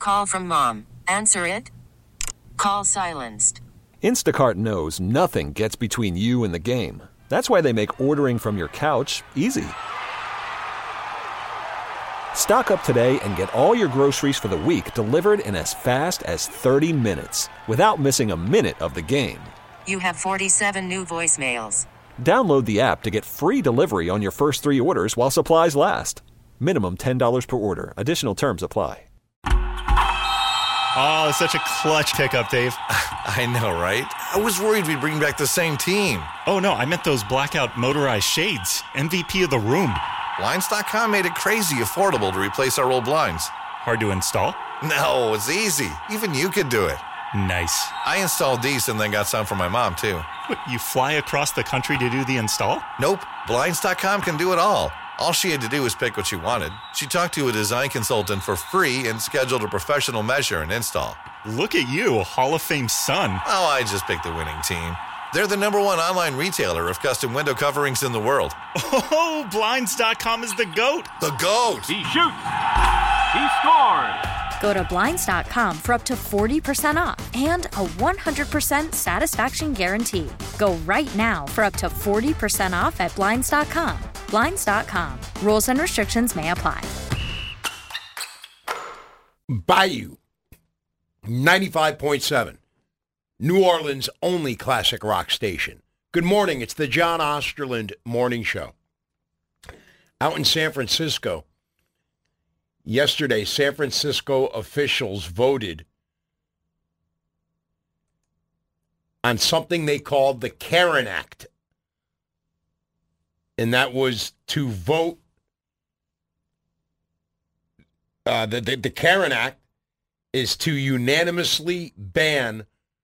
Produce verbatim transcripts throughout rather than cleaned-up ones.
call from mom. Answer it. Call silenced. Instacart knows nothing gets between you and the game. That's why they make ordering from your couch easy. Stock up today and get all your groceries for the week delivered in as fast as thirty minutes without missing a minute of the game. You have forty-seven new voicemails. Download the app to get free delivery on your first three orders while supplies last. Minimum ten dollars per order. Additional terms apply. Oh, such a clutch pickup, Dave. I know, right? I was worried we'd bring back the same team. Oh, no, I meant those blackout motorized shades. M V P of the room. Blinds dot com made it crazy affordable to replace our old blinds. Hard to install? No, it's easy. Even you could do it. Nice. I installed these and then got some for my mom, too. What, you fly across the country to do the install? Nope. Blinds dot com can do it all. All she had to do was pick what she wanted. She talked to a design consultant for free and scheduled a professional measure and install. Look at you, Hall of Fame son. Oh, I just picked the winning team. They're the number one online retailer of custom window coverings in the world. Oh, Blinds dot com is the GOAT. The GOAT. He shoots. He scores. Go to Blinds dot com for up to forty percent off and a one hundred percent satisfaction guarantee. Go right now for up to forty percent off at Blinds dot com. Blinds dot com. Rules and restrictions may apply. Bayou, ninety-five point seven. New Orleans' only classic rock station. Good morning. It's the John Osterland Morning Show. Out in San Francisco, yesterday, San Francisco officials voted on something they called the Karen Act. And that was to vote. Uh, the, the, the Karen Act is to unanimously ban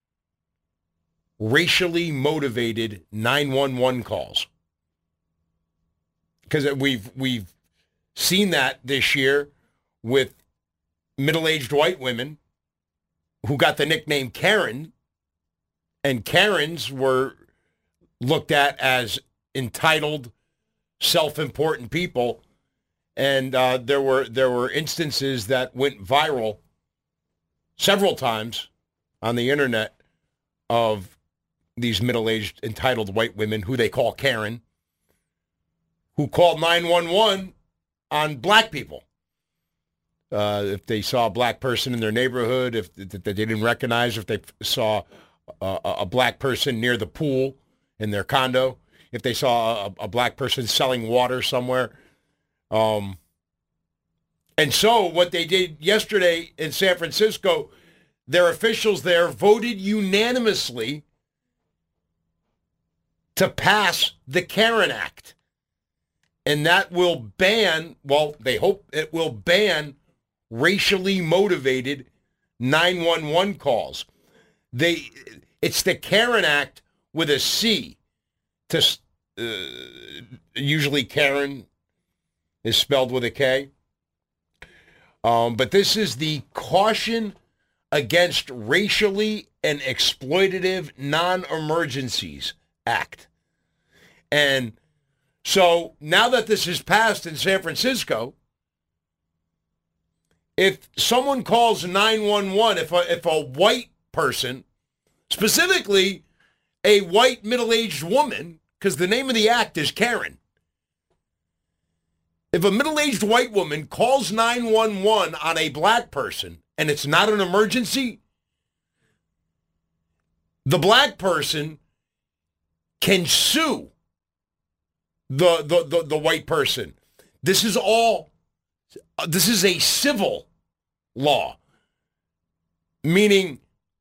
racially motivated nine one one calls. Because we've we've seen that this year with middle-aged white women who got the nickname Karen, and Karens were looked at as entitled, self-important people, and uh, there were there were instances that went viral several times on the internet of these middle-aged, entitled white women, who they call Karen, who called nine one one on black people. Uh, if they saw a black person in their neighborhood, if that they didn't recognize, if they saw a, a black person near the pool in their condo, if they saw a, a black person selling water somewhere. Um, and so what they did yesterday in San Francisco, their officials there voted unanimously to pass the Karen Act. And that will ban, well, they hope it will ban racially motivated nine one one calls. They, it's the Karen Act with a C. To, uh, usually Karen is spelled with a K. Um, but this is the Caution Against Racially and Exploitative Non-Emergencies Act. And so now that this is passed in San Francisco, if someone calls nine one one, if a, if a white person, specifically a white middle-aged woman, because the name of the act is Karen, if a middle-aged white woman calls nine one one on a black person and it's not an emergency, the black person can sue the, the, the, the white person. This is all, this is a civil law, meaning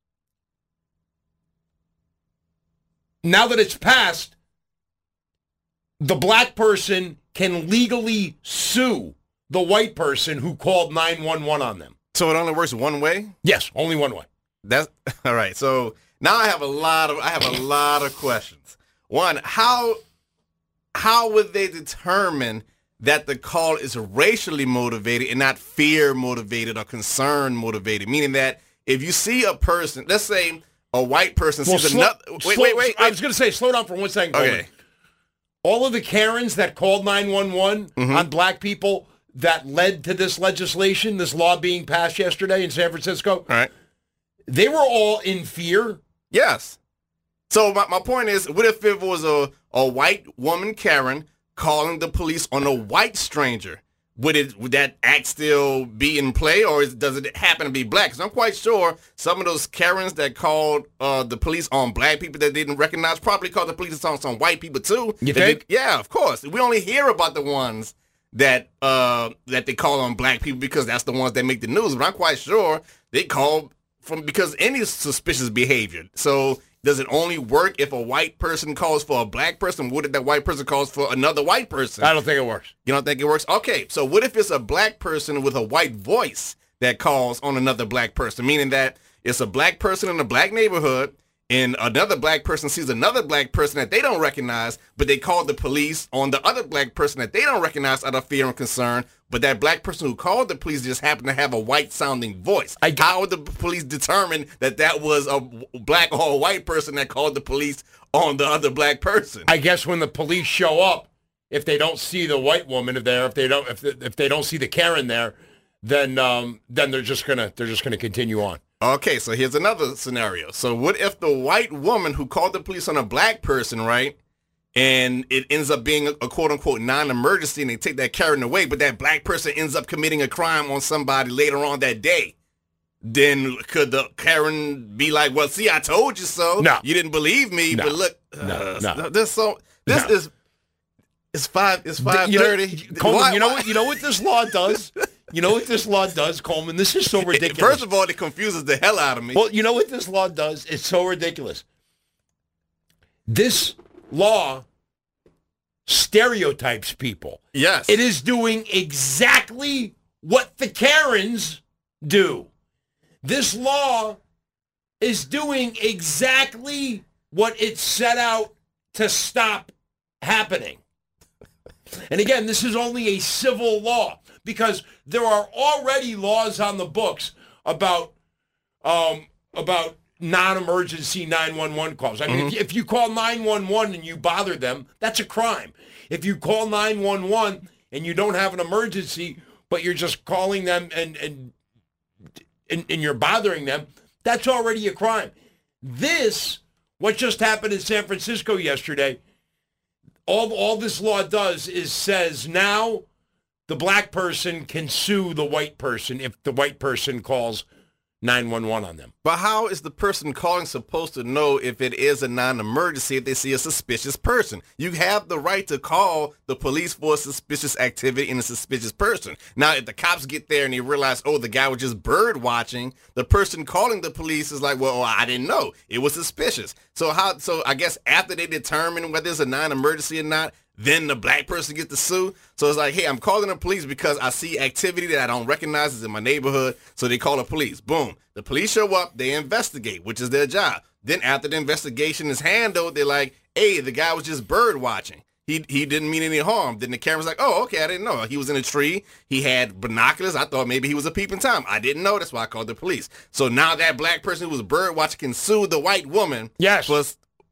now that it's passed, the black person can legally sue the white person who called nine one one on them. So it only works one way? Yes, only one way. That's all right. So now I have a lot of I have a lot of questions. One, how how would they determine that the call is racially motivated and not fear motivated or concern motivated? Meaning that if you see a person, let's say a white person well, sees slow, another. Wait, slow, wait, wait, wait. I was going to say, slow down for one second. Okay. Coleman. All of the Karens that called nine one one mm-hmm. on black people, that led to this legislation, this law being passed yesterday in San Francisco, All right. they were all in fear. Yes. So my, my point is, what if it was a, a white woman, Karen, calling the police on a white stranger? Would it would that act still be in play, or is, does it happen to be black? Because I'm quite sure some of those Karens that called uh, the police on black people that they didn't recognize probably called the police on some white people too. You That think? they- yeah, of course. We only hear about the ones that uh, that they call on black people because that's the ones that make the news. But I'm quite sure they call from because any suspicious behavior. So does it only work if a white person calls for a black person? What if that white person calls for another white person? I don't think it works. You don't think it works? Okay, so what if it's a black person with a white voice that calls on another black person, meaning that it's a black person in a black neighborhood and another black person sees another black person that they don't recognize, but they call the police on the other black person that they don't recognize out of fear and concern, but that black person who called the police just happened to have a white-sounding voice. I- How would the police determine that that was a black or a white person that called the police on the other black person? I guess when the police show up, if they don't see the white woman there, if they don't, if they, if they don't see the Karen there, then um, then they're just gonna they're just gonna continue on. Okay, so here's another scenario. So what if the white woman who called the police on a black person, right, and it ends up being a, a quote-unquote non-emergency and they take that Karen away, but that black person ends up committing a crime on somebody later on that day? Then could the Karen be like, well, see, I told you so. No. You didn't believe me, No. but look. No, uh, no. This, so, this No. is, it's five, it's five You know- thirty. Coleman, Why- you know why- what you know what this law does? You know what this law does, Coleman? This is so ridiculous. First of all, it confuses the hell out of me. Well, you know what this law does? It's so ridiculous. This law stereotypes people. Yes. It is doing exactly what the Karens do. This law is doing exactly what it set out to stop happening. And again, this is only a civil law because there are already laws on the books about um, about non-emergency nine one one calls. I mean, Mm-hmm. if, you, if you call nine one one and you bother them, that's a crime. If you call nine one one and you don't have an emergency, but you're just calling them and and and, and you're bothering them, that's already a crime. This, what just happened in San Francisco yesterday, all all this law does is says now the black person can sue the white person if the white person calls nine one one on them. But how is the person calling supposed to know if it is a non-emergency if they see a suspicious person? You have the right to call the police for a suspicious activity in a suspicious person. Now, if the cops get there and they realize, oh, the guy was just bird watching, the person calling the police is like, well, I didn't know. It was suspicious. So how? So I guess after they determine whether it's a non-emergency or not, then the black person gets to sue. So it's like, hey, I'm calling the police because I see activity that I don't recognize is in my neighborhood. So they call the police. Boom. The police show up. They investigate, which is their job. Then after the investigation is handled, they're like, hey, the guy was just bird watching. He he didn't mean any harm. Then the camera's like, oh, okay, I didn't know. He was in a tree. He had binoculars. I thought maybe he was a peeping Tom. I didn't know. That's why I called the police. So now that black person who was bird watching can sue the white woman. Yes. For,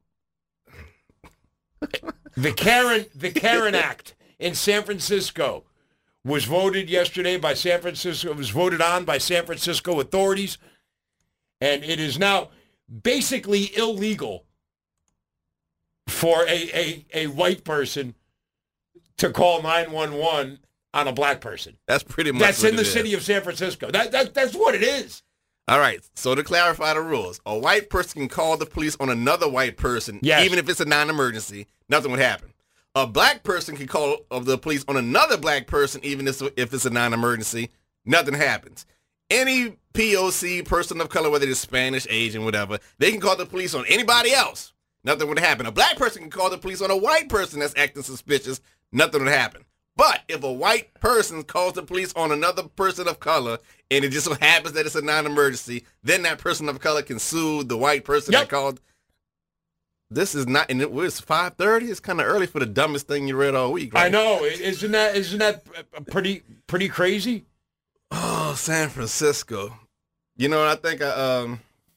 The Karen the Karen Act in San Francisco was voted yesterday by San Francisco. It was voted on by San Francisco authorities, and it is now basically illegal for a, a, a white person to call nine one one on a black person. that's pretty much That's what in the it is. city of San Francisco. That, that That's what it is. All right, so to clarify the rules, a white person can call the police on another white person, Yes. even if it's a non-emergency, nothing would happen. A black person can call of the police on another black person, even if if it's a non-emergency, nothing happens. Any P O C, person of color, whether it's Spanish, Asian, whatever, they can call the police on anybody else. Nothing would happen. A black person can call the police on a white person that's acting suspicious. Nothing would happen. But if a white person calls the police on another person of color and it just so happens that it's a non-emergency, then that person of color can sue the white person Yep. that called. This is not, and it was five thirty. It's kind of early for the dumbest thing you read all week. Right? I know. Isn't that isn't that pretty pretty crazy? Oh, San Francisco. You know what I think? I, um,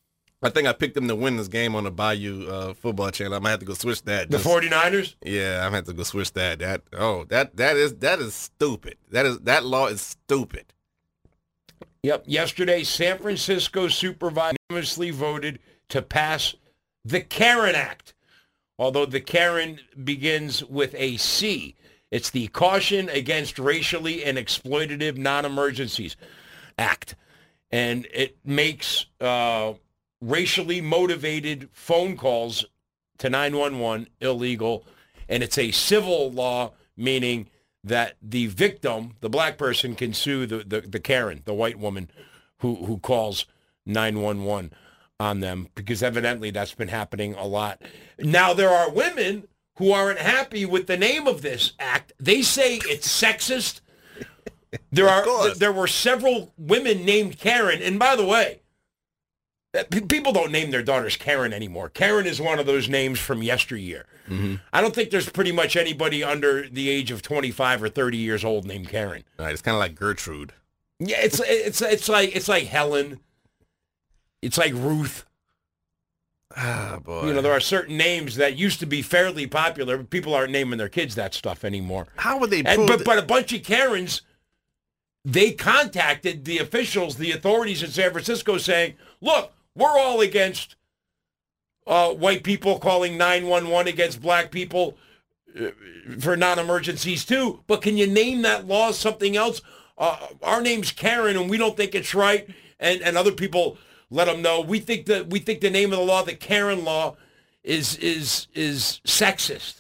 I think I picked them to win this game on the Bayou uh, football channel. I might have to go switch that. The Just, 49ers? Yeah, I'm gonna have to go switch that. That oh, that that is that is stupid. That is that law is stupid. Yep. Yesterday, San Francisco supervisor unanimously voted to pass the Karen Act. Although the Karen begins with a C. It's the Caution Against Racially and Exploitative Non-Emergencies Act. And it makes uh, racially motivated phone calls to nine one one illegal. And it's a civil law, meaning that the victim, the black person, can sue the, the, the Karen, the white woman who, who calls nine one one on them, because evidently that's been happening a lot. Now, there are women who aren't happy with the name of this act. They say it's sexist. There are there were several women named Karen. And by the way, people don't name their daughters Karen anymore. Karen is one of those names from yesteryear. Mm-hmm. I don't think there's pretty much anybody under the age of twenty-five or thirty years old named Karen. All right, it's kind of like Gertrude. Yeah, it's it's it's like it's like Helen. It's like Ruth. Ah, boy. You know, there are certain names that used to be fairly popular, but people aren't naming their kids that stuff anymore. How would they prove and, but, that? but a bunch of Karens, they contacted the officials, the authorities in San Francisco saying, look, we're all against uh, white people calling nine one one against black people uh, for non-emergencies too, but can you name that law something else? Uh, our name's Karen, and we don't think it's right, and, and other people let them know we think that we think the name of the law, the Karen law, is is is sexist.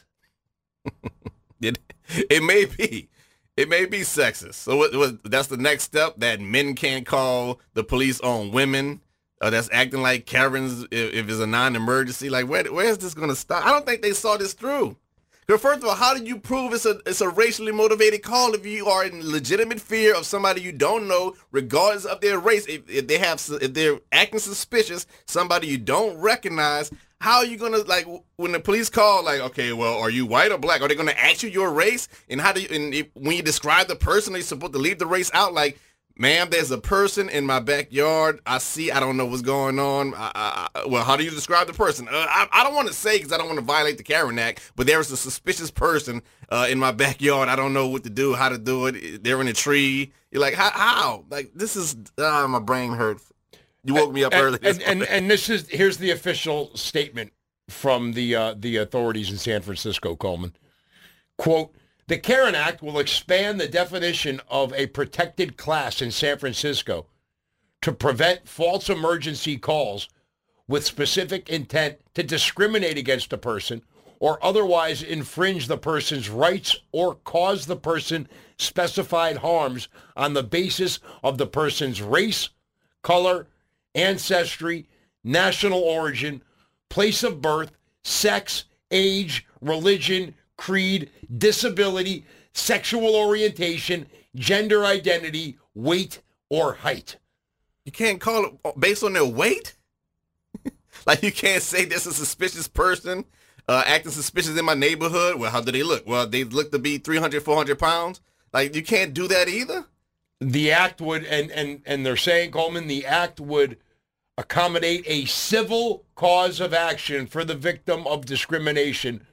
it it may be, it may be sexist. So what, what, that's the next step, that men can't call the police on women uh, that's acting like Karens if, if it's a non-emergency. Like where where is this going to stop? I don't think they saw this through. Because first of all, how do you prove it's a it's a racially motivated call if you are in legitimate fear of somebody you don't know, regardless of their race? If, if they have if they're acting suspicious, somebody you don't recognize, how are you gonna, like, when the police call, like, okay, well, are you white or black? Are they gonna ask you your race? And how do you and if, when you describe the person, are you supposed to leave the race out? Like, ma'am, there's a person in my backyard. I see. I don't know what's going on. I, I, well, how do you describe the person? Uh, I, I don't want to say because I don't want to violate the Karen Act, but there is a suspicious person uh, in my backyard. I don't know what to do, how to do it. They're in a tree. You're like, how? how? Like, this is, uh, my brain hurts. You woke me up and, early. And, and, and this is, here's the official statement from the uh, the authorities in San Francisco, Coleman. Quote, the Karen Act will expand the definition of a protected class in San Francisco to prevent false emergency calls with specific intent to discriminate against a person or otherwise infringe the person's rights or cause the person specified harms on the basis of the person's race, color, ancestry, national origin, place of birth, sex, age, religion, creed, disability, sexual orientation, gender identity, weight, or height. You can't call it based on their weight? Like, you can't say this is a suspicious person uh, acting suspicious in my neighborhood. Well, how do they look? Well, they look to be three hundred, four hundred pounds. Like, you can't do that either? The act would, and, and, and they're saying, Coleman, the act would accommodate a civil cause of action for the victim of discrimination.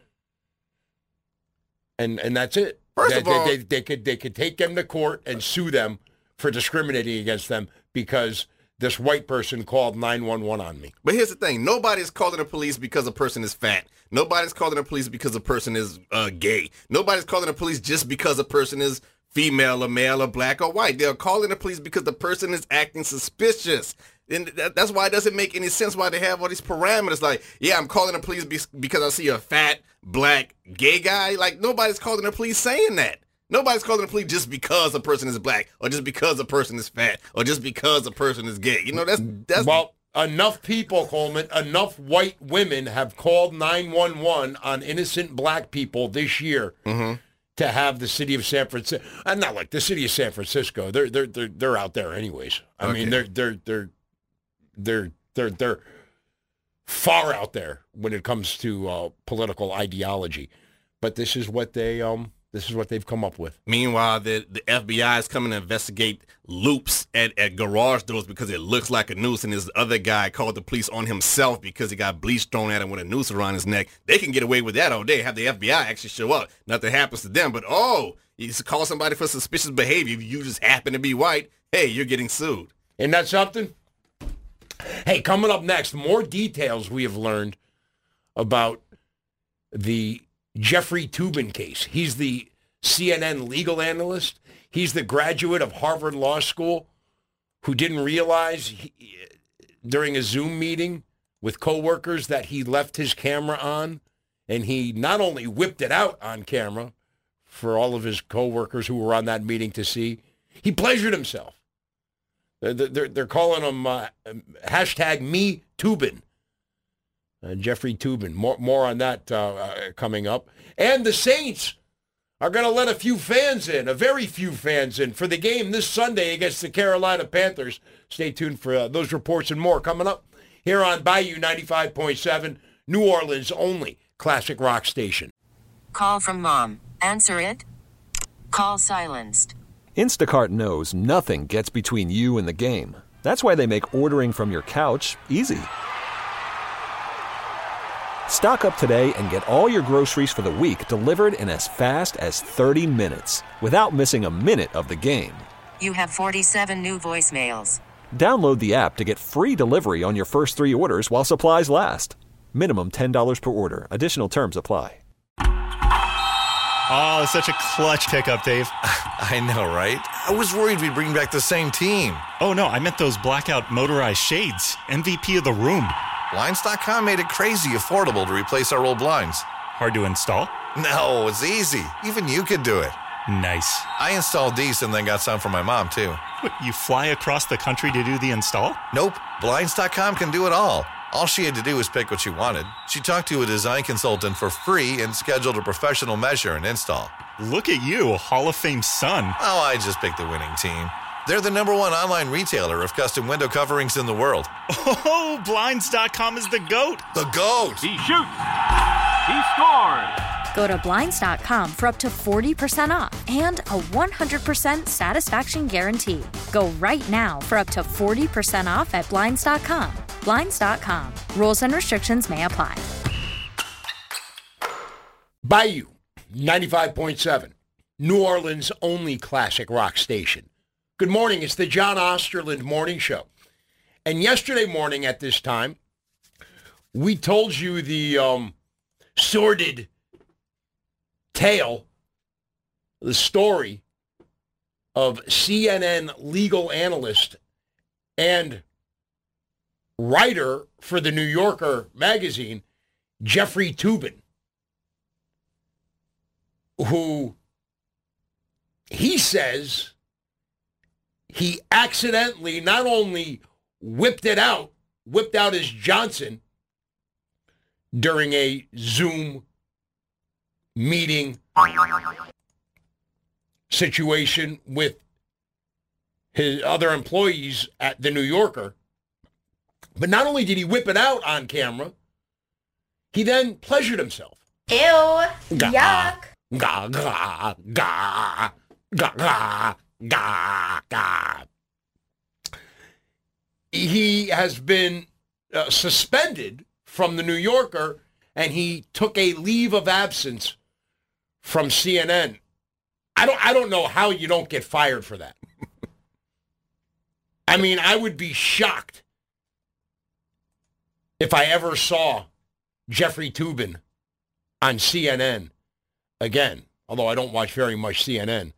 And and that's it. First they, of all, they, they, they could they could take them to court and sue them for discriminating against them because this white person called nine one one on me. But here's the thing. Nobody's calling the police because a person is fat. Nobody's calling the police because a person is uh, gay. Nobody's calling the police just because a person is female or male or black or white. They're calling the police because the person is acting suspicious. And that, that's why it doesn't make any sense why they have all these parameters. Like, yeah, I'm calling the police be- because I see a fat, black, gay guy. Like, nobody's calling the police saying that. Nobody's calling the police just because a person is black or just because a person is fat or just because a person is gay. You know, that's... that's well, enough people, Coleman, enough white women have called nine one one on innocent black people this year mm-hmm. to have the city of San Francisco... Uh, not like the city of San Francisco. They're they're they're, they're out there anyways. I okay. mean, they're they're they're they're they're they're far out there when it comes to uh, political ideology. But this is what they um This is what they've come up with. Meanwhile, the, the F B I is coming to investigate loops at, at garage doors because it looks like a noose, and this other guy called the police on himself because he got bleach thrown at him with a noose around his neck. They can get away with that all day, have the F B I actually show up. Nothing happens to them, but oh, you just call somebody for suspicious behavior. If you just happen to be white, hey, you're getting sued. Isn't that something? Hey, coming up next, more details we have learned about the Jeffrey Toobin case. He's the C N N legal analyst. He's the graduate of Harvard Law School who didn't realize he, during a Zoom meeting with coworkers that he left his camera on, and he not only whipped it out on camera for all of his coworkers who were on that meeting to see, he pleasured himself. They're, they're, they're calling him uh, hashtag me Toobin. Uh, Jeffrey Toobin. More, more on that uh, uh, coming up. And the Saints are going to let a few fans in, a very few fans in, for the game this Sunday against the Carolina Panthers. Stay tuned for uh, those reports and more coming up here on Bayou ninety-five point seven, New Orleans' only classic rock station. Call from mom. Answer it. Call silenced. Instacart knows nothing gets between you and the game. That's why they make ordering from your couch easy. Stock up today and get all your groceries for the week delivered in as fast as thirty minutes without missing a minute of the game. You have forty-seven new voicemails. Download the app to get free delivery on your first three orders while supplies last. Minimum ten dollars per order. Additional terms apply. Oh, such a clutch pickup, Dave. I know, right? I was worried we'd bring back the same team. Oh, no, I meant those blackout motorized shades. M V P of the room. Blinds dot com made it crazy affordable to replace our old blinds. Hard to install? No, it's easy. Even you could do it. Nice. I installed these and then got some for my mom, too. What, you fly across the country to do the install? Nope. Blinds dot com can do it all. All she had to do was pick what she wanted. She talked to a design consultant for free and scheduled a professional measure and install. Look at you, Hall of Fame son. Oh, I just picked the winning team. They're the number one online retailer of custom window coverings in the world. Oh, Blinds dot com is the GOAT. The GOAT! He shoots. He scores. Go to Blinds dot com for up to forty percent off and a one hundred percent satisfaction guarantee. Go right now for up to forty percent off at Blinds dot com. Blinds dot com. Rules and restrictions may apply. Bayou ninety-five point seven, New Orleans' only classic rock station. Good morning. It's the John Osterland Morning Show. And yesterday morning at this time, we told you the um, sordid tale, the story of C N N legal analyst and writer for the New Yorker magazine, Jeffrey Toobin, who he says he accidentally not only whipped it out, whipped out his Johnson during a Zoom meeting situation with his other employees at the New Yorker, but not only did he whip it out on camera, he then pleasured himself. Ew. Gah, Gah, gah, gah, gah, gah, gah, gah. He has been uh, suspended from the New Yorker, and he took a leave of absence from C N N. I don't I don't know how you don't get fired for that. I mean, I would be shocked if I ever saw Jeffrey Toobin on C N N again, although I don't watch very much C N N.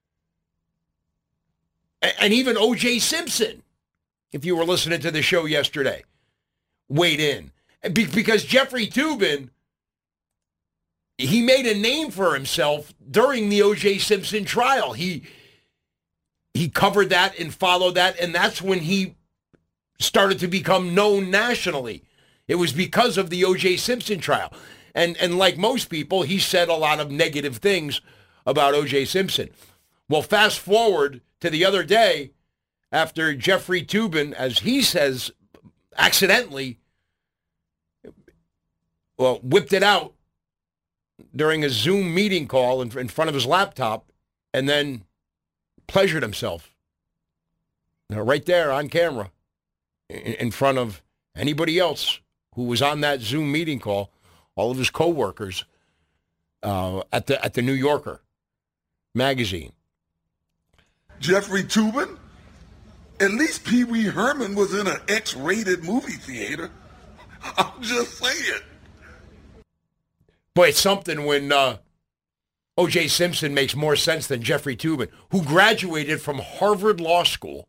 And even O J Simpson, if you were listening to the show yesterday, weighed in. Because Jeffrey Toobin, he made a name for himself during the O J Simpson trial. He he covered that and followed that, and that's when he started to become known nationally. It was because of the O J Simpson trial. And and like most people, he said a lot of negative things about O J Simpson. Well, fast forward to the other day, after Jeffrey Toobin, as he says, accidentally, well, whipped it out during a Zoom meeting call in, in front of his laptop and then pleasured himself. You know, right there on camera in, in front of anybody else who was on that Zoom meeting call, all of his coworkers uh, at the at the New Yorker magazine. Jeffrey Toobin? At least Pee Wee Herman was in an X-rated movie theater. I'm just saying. Boy, it's something when uh, O J Simpson makes more sense than Jeffrey Toobin, who graduated from Harvard Law School.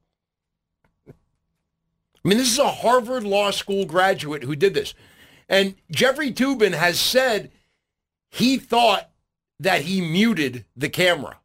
I mean, this is a Harvard Law School graduate who did this. And Jeffrey Toobin has said he thought that he muted the camera.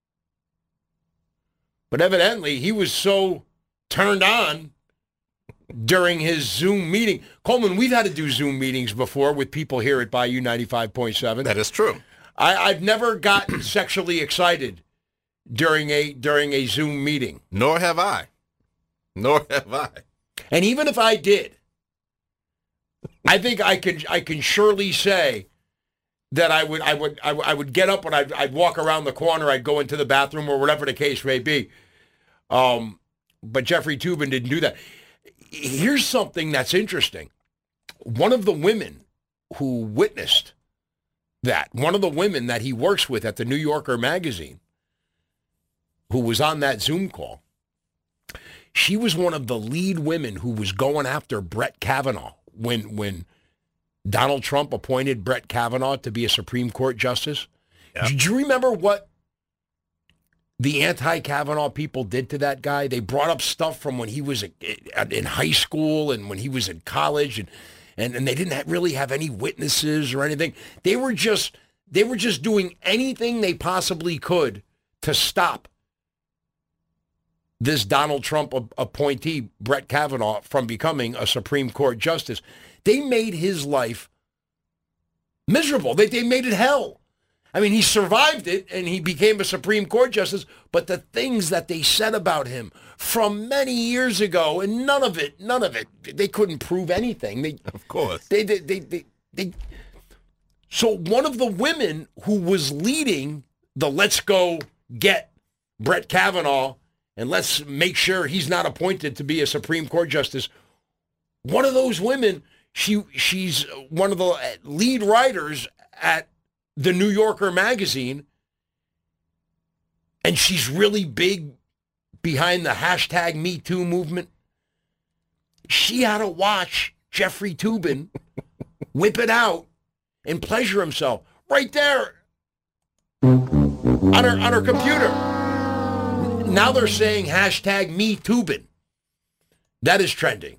But evidently, he was so turned on during his Zoom meeting. Coleman, we've had to do Zoom meetings before with people here at Bayou ninety-five point seven. That is true. I, I've never gotten sexually excited during a during a Zoom meeting. Nor have I. Nor have I. And even if I did, I think I can I can surely say that I would I would I would, I would get up and I'd, I'd walk around the corner, I'd go into the bathroom or whatever the case may be. Um, but Jeffrey Toobin didn't do that. Here's something that's interesting. One of the women who witnessed that, one of the women that he works with at the New Yorker magazine, who was on that Zoom call, she was one of the lead women who was going after Brett Kavanaugh when when Donald Trump appointed Brett Kavanaugh to be a Supreme Court justice. Yep. Do you remember what the anti-Kavanaugh people did to that guy? They brought up stuff from when he was in high school and when he was in college, and and, and they didn't have, really have any witnesses or anything. They were just they were just doing anything they possibly could to stop this Donald Trump appointee, Brett Kavanaugh, from becoming a Supreme Court justice. They made his life miserable. They, they made it hell. I mean, he survived it and he became a Supreme Court justice, but the things that they said about him from many years ago, and none of it, none of it, they couldn't prove anything. They, of course. They, they, they, they, they. So one of the women who was leading the let's go get Brett Kavanaugh and let's make sure he's not appointed to be a Supreme Court justice, one of those women, she she's one of the lead writers at the New Yorker magazine, and she's really big behind the hashtag Me Too movement. She had to watch Jeffrey Toobin whip it out and pleasure himself right there on her on her computer. Now they're saying hashtag Me Toobin. That is trending.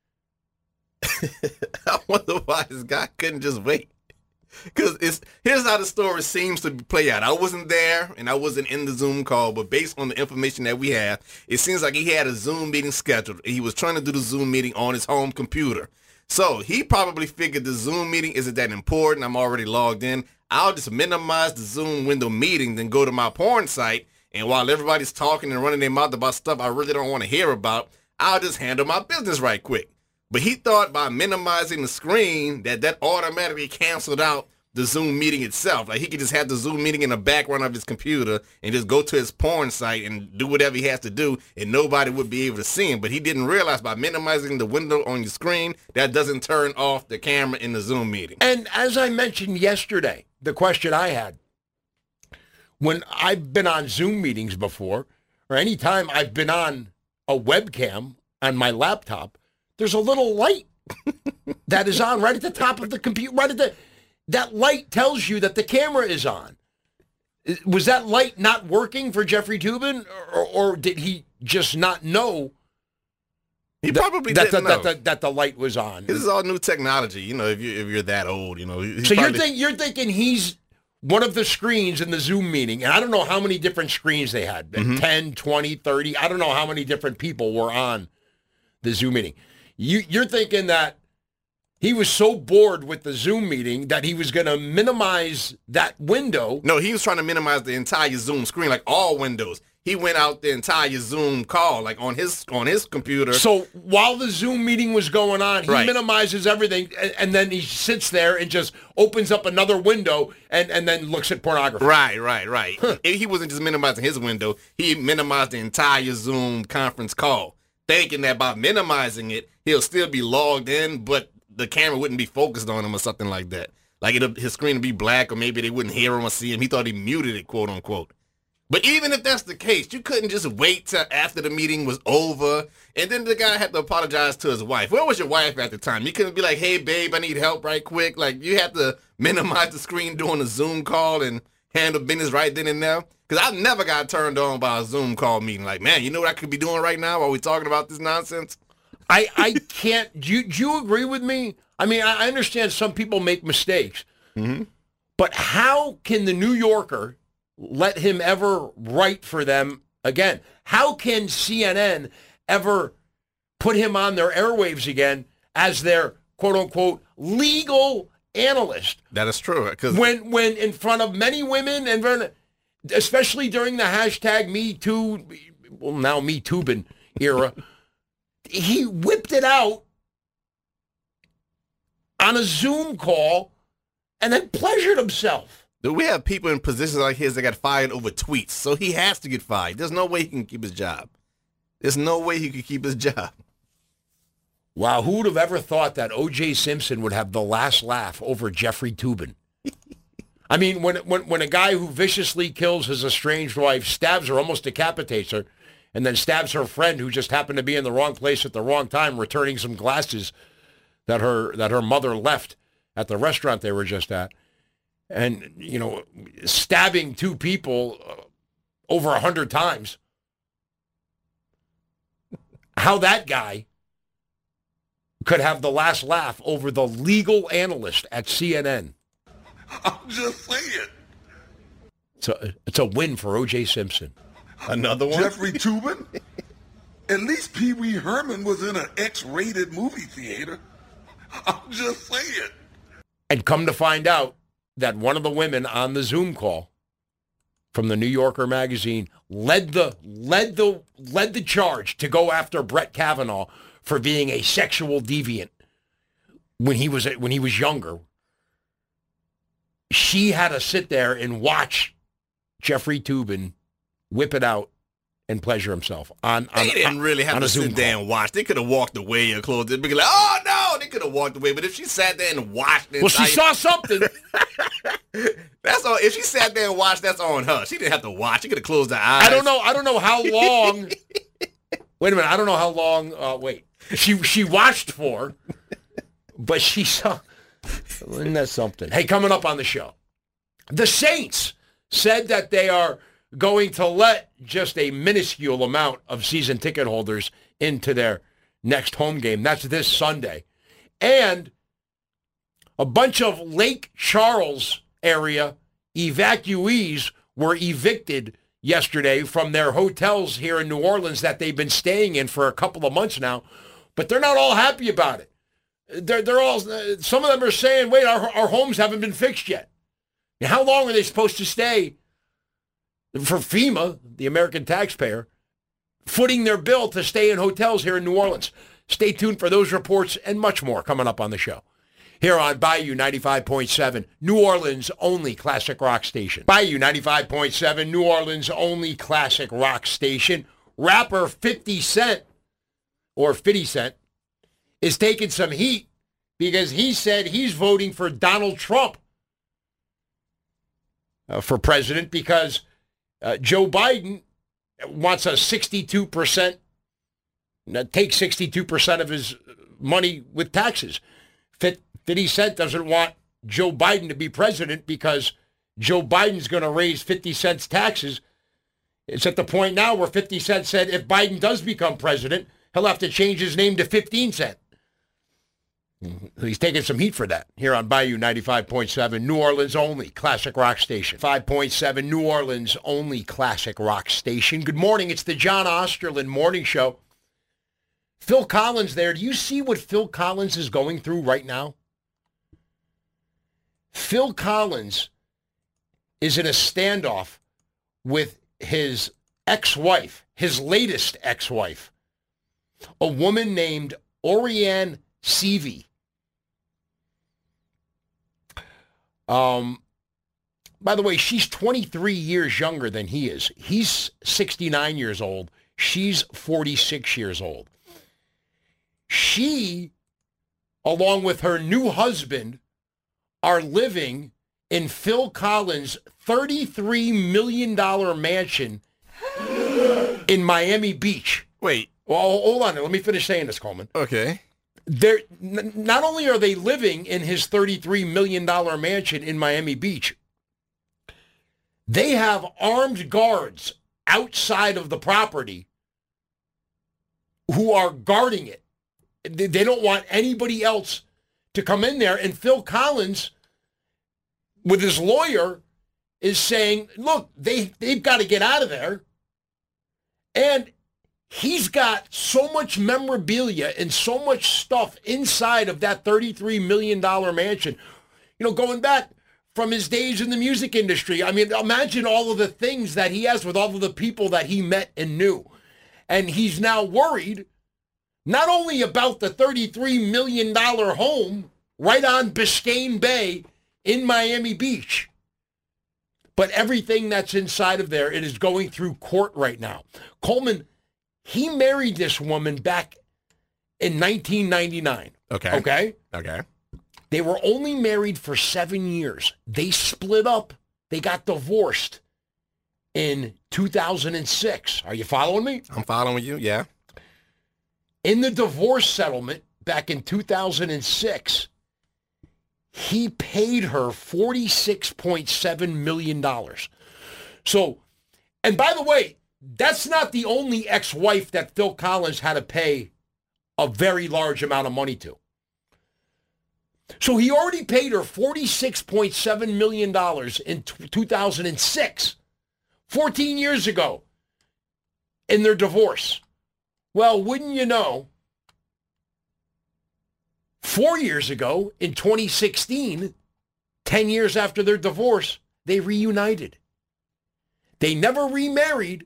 I wonder why this guy couldn't just wait. Because it's here's how the story seems to play out. I wasn't there and I wasn't in the Zoom call, but based on the information that we have, it seems like he had a Zoom meeting scheduled. He was trying to do the Zoom meeting on his home computer. So he probably figured the Zoom meeting isn't that important. I'm already logged in. I'll just minimize the Zoom window meeting, then go to my porn site. And while everybody's talking and running their mouth about stuff I really don't want to hear about, I'll just handle my business right quick. But he thought by minimizing the screen that that automatically canceled out the Zoom meeting itself. Like he could just have the Zoom meeting in the background of his computer and just go to his porn site and do whatever he has to do, and nobody would be able to see him. But he didn't realize by minimizing the window on your screen, that doesn't turn off the camera in the Zoom meeting. And as I mentioned yesterday, the question I had, when I've been on Zoom meetings before, or any time I've been on a webcam on my laptop, there's a little light that is on right at the top of the computer. Right at the, that light tells you that the camera is on. Was that light not working for Jeffrey Toobin, or, or did he just not know? He that, probably that, didn't that, know. That, that, that the light was on. This is all new technology, you know, if, you, if you're that old, you know. So probably... you're, think, you're thinking he's one of the screens in the Zoom meeting, and I don't know how many different screens they had, mm-hmm. ten, twenty, thirty. I don't know how many different people were on the Zoom meeting. You, you're thinking that he was so bored with the Zoom meeting that he was going to minimize that window. No, he was trying to minimize the entire Zoom screen, like all windows. he went out the entire Zoom call, like on his on his computer. So while the Zoom meeting was going on, he Right. minimizes everything, and, and then he sits there and just opens up another window and, and then looks at pornography. Right, right, right. He, he wasn't just minimizing his window. He minimized the entire Zoom conference call, thinking that by minimizing it, he'll still be logged in, but the camera wouldn't be focused on him or something like that. Like it'll, his screen would be black, or maybe they wouldn't hear him or see him. He thought he muted it, quote unquote. But even if that's the case, you couldn't just wait till after the meeting was over, and then the guy had to apologize to his wife. Where was your wife at the time? You couldn't be like, hey, babe, I need help right quick. Like, you had to minimize the screen during a Zoom call and handle business right then and there. Because I never got turned on by a Zoom call meeting. Like, man, you know what I could be doing right now while we're talking about this nonsense? I, I can't. Do you, do you agree with me? I mean, I understand some people make mistakes, mm-hmm. but how can the New Yorker let him ever write for them again? How can C N N ever put him on their airwaves again as their quote-unquote legal analyst? That is true. Cause when when in front of many women, and especially during the hashtag Me Too, well, now Me Toobin era, he whipped it out on a Zoom call and then pleasured himself. We have people in positions like his that got fired over tweets, so he has to get fired. There's no way he can keep his job. There's no way he could keep his job. Wow, who would have ever thought that O J Simpson would have the last laugh over Jeffrey Toobin? I mean, when, when, when a guy who viciously kills his estranged wife, stabs her, almost decapitates her, and then stabs her friend who just happened to be in the wrong place at the wrong time, returning some glasses that her that her mother left at the restaurant they were just at, and, you know, stabbing two people uh, over a hundred times. How that guy could have the last laugh over the legal analyst at C N N. I'm just saying. It's a, it's a win for O J Simpson. Another one? Jeffrey Toobin? At least Pee Wee Herman was in an X-rated movie theater. I'm just saying. And come to find out that one of the women on the Zoom call from the New Yorker magazine led the led the led the charge to go after Brett Kavanaugh for being a sexual deviant when he was when he was younger. She had to sit there and watch Jeffrey Toobin whip it out and pleasure himself on, on They didn't really have to sit there and watch. They could have walked away or closed it. Be like, oh no, they could have walked away. But if she sat there and watched it, well, she saw something. That's all. If she sat there and watched, that's on her. She didn't have to watch. She could have closed her eyes. I don't know. I don't know how long. Wait a minute. I don't know how long. Uh, wait. She she watched for, but she saw. Isn't that something? Hey, coming up on the show, the Saints said that they are going to let just a minuscule amount of season ticket holders into their next home game. That's this Sunday. And a bunch of Lake Charles area evacuees were evicted yesterday from their hotels here in New Orleans that they've been staying in for a couple of months now. But they're not all happy about it. They're, they're all, some of them are saying, wait, our, our homes haven't been fixed yet. Now, how long are they supposed to stay for FEMA, the American taxpayer, footing their bill to stay in hotels here in New Orleans? Stay tuned for those reports and much more coming up on the show. Here on Bayou ninety-five point seven, New Orleans' only classic rock station. Bayou ninety-five point seven, New Orleans' only classic rock station. Rapper fifty Cent, or fifty Cent, is taking some heat because he said he's voting for Donald Trump uh, for president because uh, Joe Biden wants a sixty-two percent, uh, take sixty-two percent of his money with taxes. fifty Cent doesn't want Joe Biden to be president because Joe Biden's going to raise fifty Cent's taxes. It's at the point now where fifty Cent said if Biden does become president, he'll have to change his name to fifteen Cent. He's taking some heat for that here on Bayou ninety-five point seven, New Orleans' only classic rock station. five point seven, New Orleans' only classic rock station. Good morning. It's the John Osterland Morning Show. Phil Collins there. Do you see what Phil Collins is going through right now? Phil Collins is in a standoff with his ex-wife, his latest ex-wife, a woman named Orianne Seavey. Um, by the way, she's twenty-three years younger than he is. He's sixty-nine years old. She's forty-six years old. She, along with her new husband, are living in Phil Collins' thirty-three million dollars mansion in Miami Beach. Wait. Well, hold on. Let me finish saying this, Coleman. Okay. They're, n- not only are they living in his thirty-three million dollars mansion in Miami Beach, they have armed guards outside of the property who are guarding it. They, they don't want anybody else to come in there. And Phil Collins, with his lawyer, is saying, look, they, they've got to get out of there. And he's got so much memorabilia and so much stuff inside of that thirty-three million dollars mansion. You know, going back from his days in the music industry. I mean, imagine all of the things that he has with all of the people that he met and knew. And he's now worried not only about the thirty-three million dollars home right on Biscayne Bay in Miami Beach, but everything that's inside of there. It is going through court right now. Coleman, he married this woman back in nineteen ninety-nine. Okay. Okay? Okay. They were only married for seven years. They split up. They got divorced in two thousand six. Are you following me? I'm following you, yeah. In the divorce settlement back in two thousand six, he paid her forty-six point seven million dollars. So, and by the way, that's not the only ex-wife that Phil Collins had to pay a very large amount of money to. So he already paid her forty-six point seven million dollars in two thousand six, fourteen years ago, in their divorce. Well, wouldn't you know, four years ago, in twenty sixteen, ten years after their divorce, they reunited. They never remarried,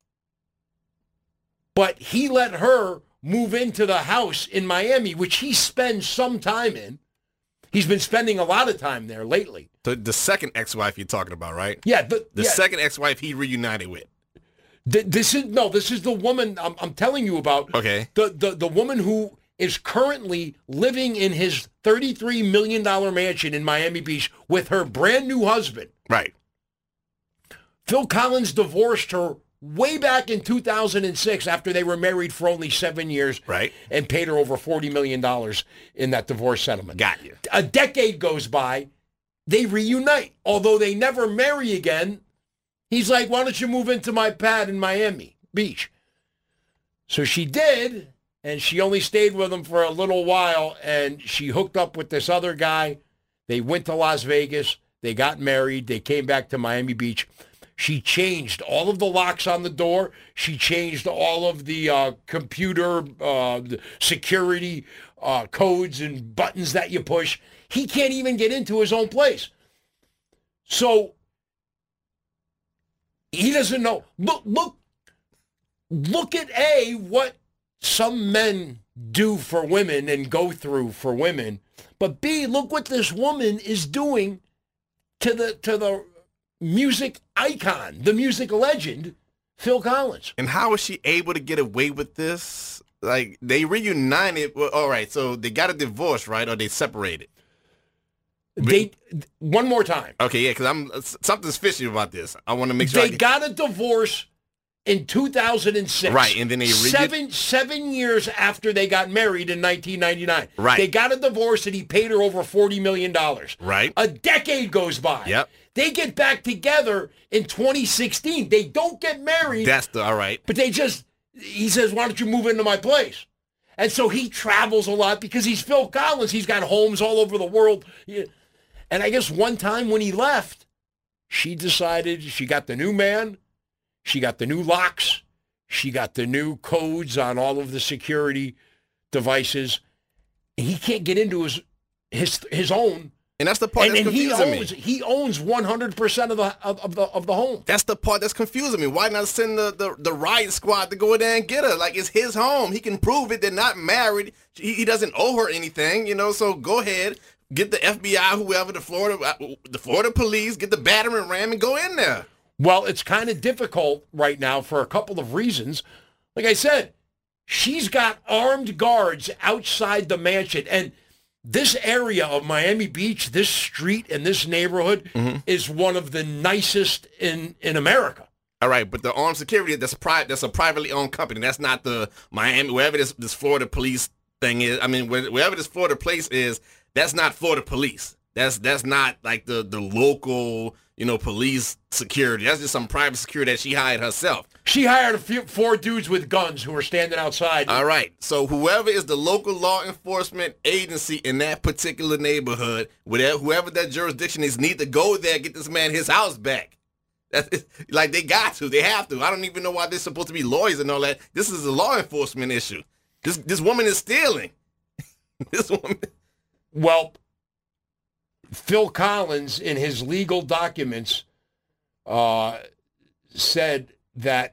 but he let her move into the house in Miami, which he spends some time in. He's been spending a lot of time there lately. So the second ex-wife you're talking about, right? Yeah. The, the yeah. second ex-wife he reunited with. Th- this is, no, this is the woman I'm, I'm telling you about. Okay. The, the, the woman who is currently living in his thirty-three million dollars mansion in Miami Beach with her brand new husband. Right. Phil Collins divorced her way back in two thousand six after they were married for only seven years. Right. And paid her over forty million dollars in that divorce settlement. Got you. A decade goes by. They reunite. Although they never marry again, he's like, why don't you move into my pad in Miami Beach? So she did, and she only stayed with him for a little while, and she hooked up with this other guy. They went to Las Vegas. They got married. They came back to Miami Beach. She changed all of the locks on the door. She changed all of the uh, computer uh, security uh, codes and buttons that you push. He can't even get into his own place. So he doesn't know. Look, look, look at A, what some men do for women and go through for women. But B, look what this woman is doing to the to the music icon, the music legend, Phil Collins. And how is she able to get away with this? Like, they reunited. Well, all right, so they got a divorce, right? Or they separated? They one more time. Okay, yeah, because I'm something's fishy about this. I want to make sure they I get... got a divorce in two thousand six. Right, and then they re- seven seven years after they got married in nineteen ninety-nine. Right, they got a divorce and he paid her over forty million dollars. Right, a decade goes by. Yep. They get back together in twenty sixteen. They don't get married. That's the all right. But they just, he says, why don't you move into my place? And so he travels a lot because he's Phil Collins. He's got homes all over the world. And I guess one time when he left, she decided she got the new man. She got the new locks. She got the new codes on all of the security devices. And he can't get into his his his own And that's the part and, that's and he confusing owns, me. He owns one hundred percent of the of, of the of the home. That's the part that's confusing me. Why not send the, the, the riot squad to go in there and get her? Like, it's his home. He can prove it. They're not married. He, he doesn't owe her anything, you know, so go ahead. Get the F B I, whoever, the Florida the Florida police, get the battering ram and go in there. Well, it's kind of difficult right now for a couple of reasons. Like I said, she's got armed guards outside the mansion. And this area of Miami Beach, this street and this neighborhood mm-hmm. is one of the nicest in, in America. All right, but the armed security, that's, pri- that's a privately owned company. That's not the Miami, wherever this, this Florida police thing is. I mean, wherever this Florida place is, that's not Florida police. That's that's not like the, the local, you know, police security. That's just some private security that she hired herself. She hired a few, four dudes with guns who were standing outside. All right. So whoever is the local law enforcement agency in that particular neighborhood, whatever, whoever that jurisdiction is, need to go there, get this man his house back. That's, like, they got to. They have to. I don't even know why they're supposed to be lawyers and all that. This is a law enforcement issue. This this woman is stealing. This woman. Well, Phil Collins, in his legal documents, uh, said that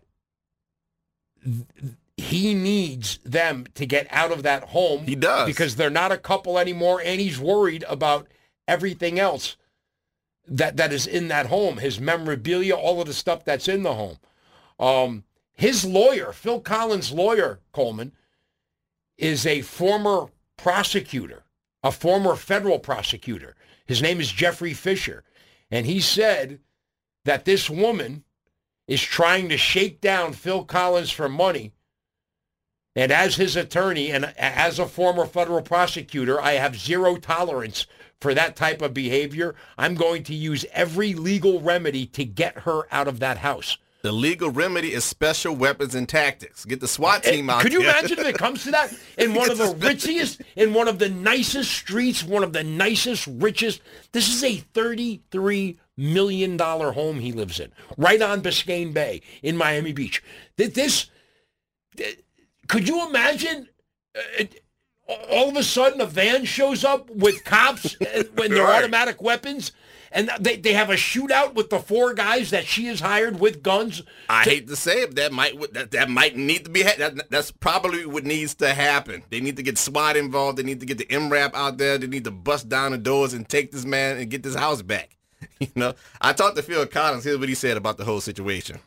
th- he needs them to get out of that home. He does. Because they're not a couple anymore, and he's worried about everything else that, that is in that home, his memorabilia, all of the stuff that's in the home. Um, his lawyer, Phil Collins' lawyer, Coleman, is a former prosecutor, a former federal prosecutor. His name is Jeffrey Fisher. And he said that this woman is trying to shake down Phil Collins for money. And as his attorney and as a former federal prosecutor, I have zero tolerance for that type of behavior. I'm going to use every legal remedy to get her out of that house. The legal remedy is special weapons and tactics. Get the SWAT team out there. Could you imagine if it comes to that? In one of the richest, in one of the nicest streets, one of the nicest, richest. This is a thirty-three million dollars home he lives in, right on Biscayne Bay in Miami Beach. This, could you imagine uh, all of a sudden a van shows up with cops when they're Right. automatic weapons? And they, they have a shootout with the four guys that she has hired with guns. I to- hate to say it, that might that, that might need to be ha- that, that's probably what needs to happen. They need to get SWAT involved. They need to get the M RAP out there. They need to bust down the doors and take this man and get this house back. You know, I talked to Phil Collins. Here's what he said about the whole situation.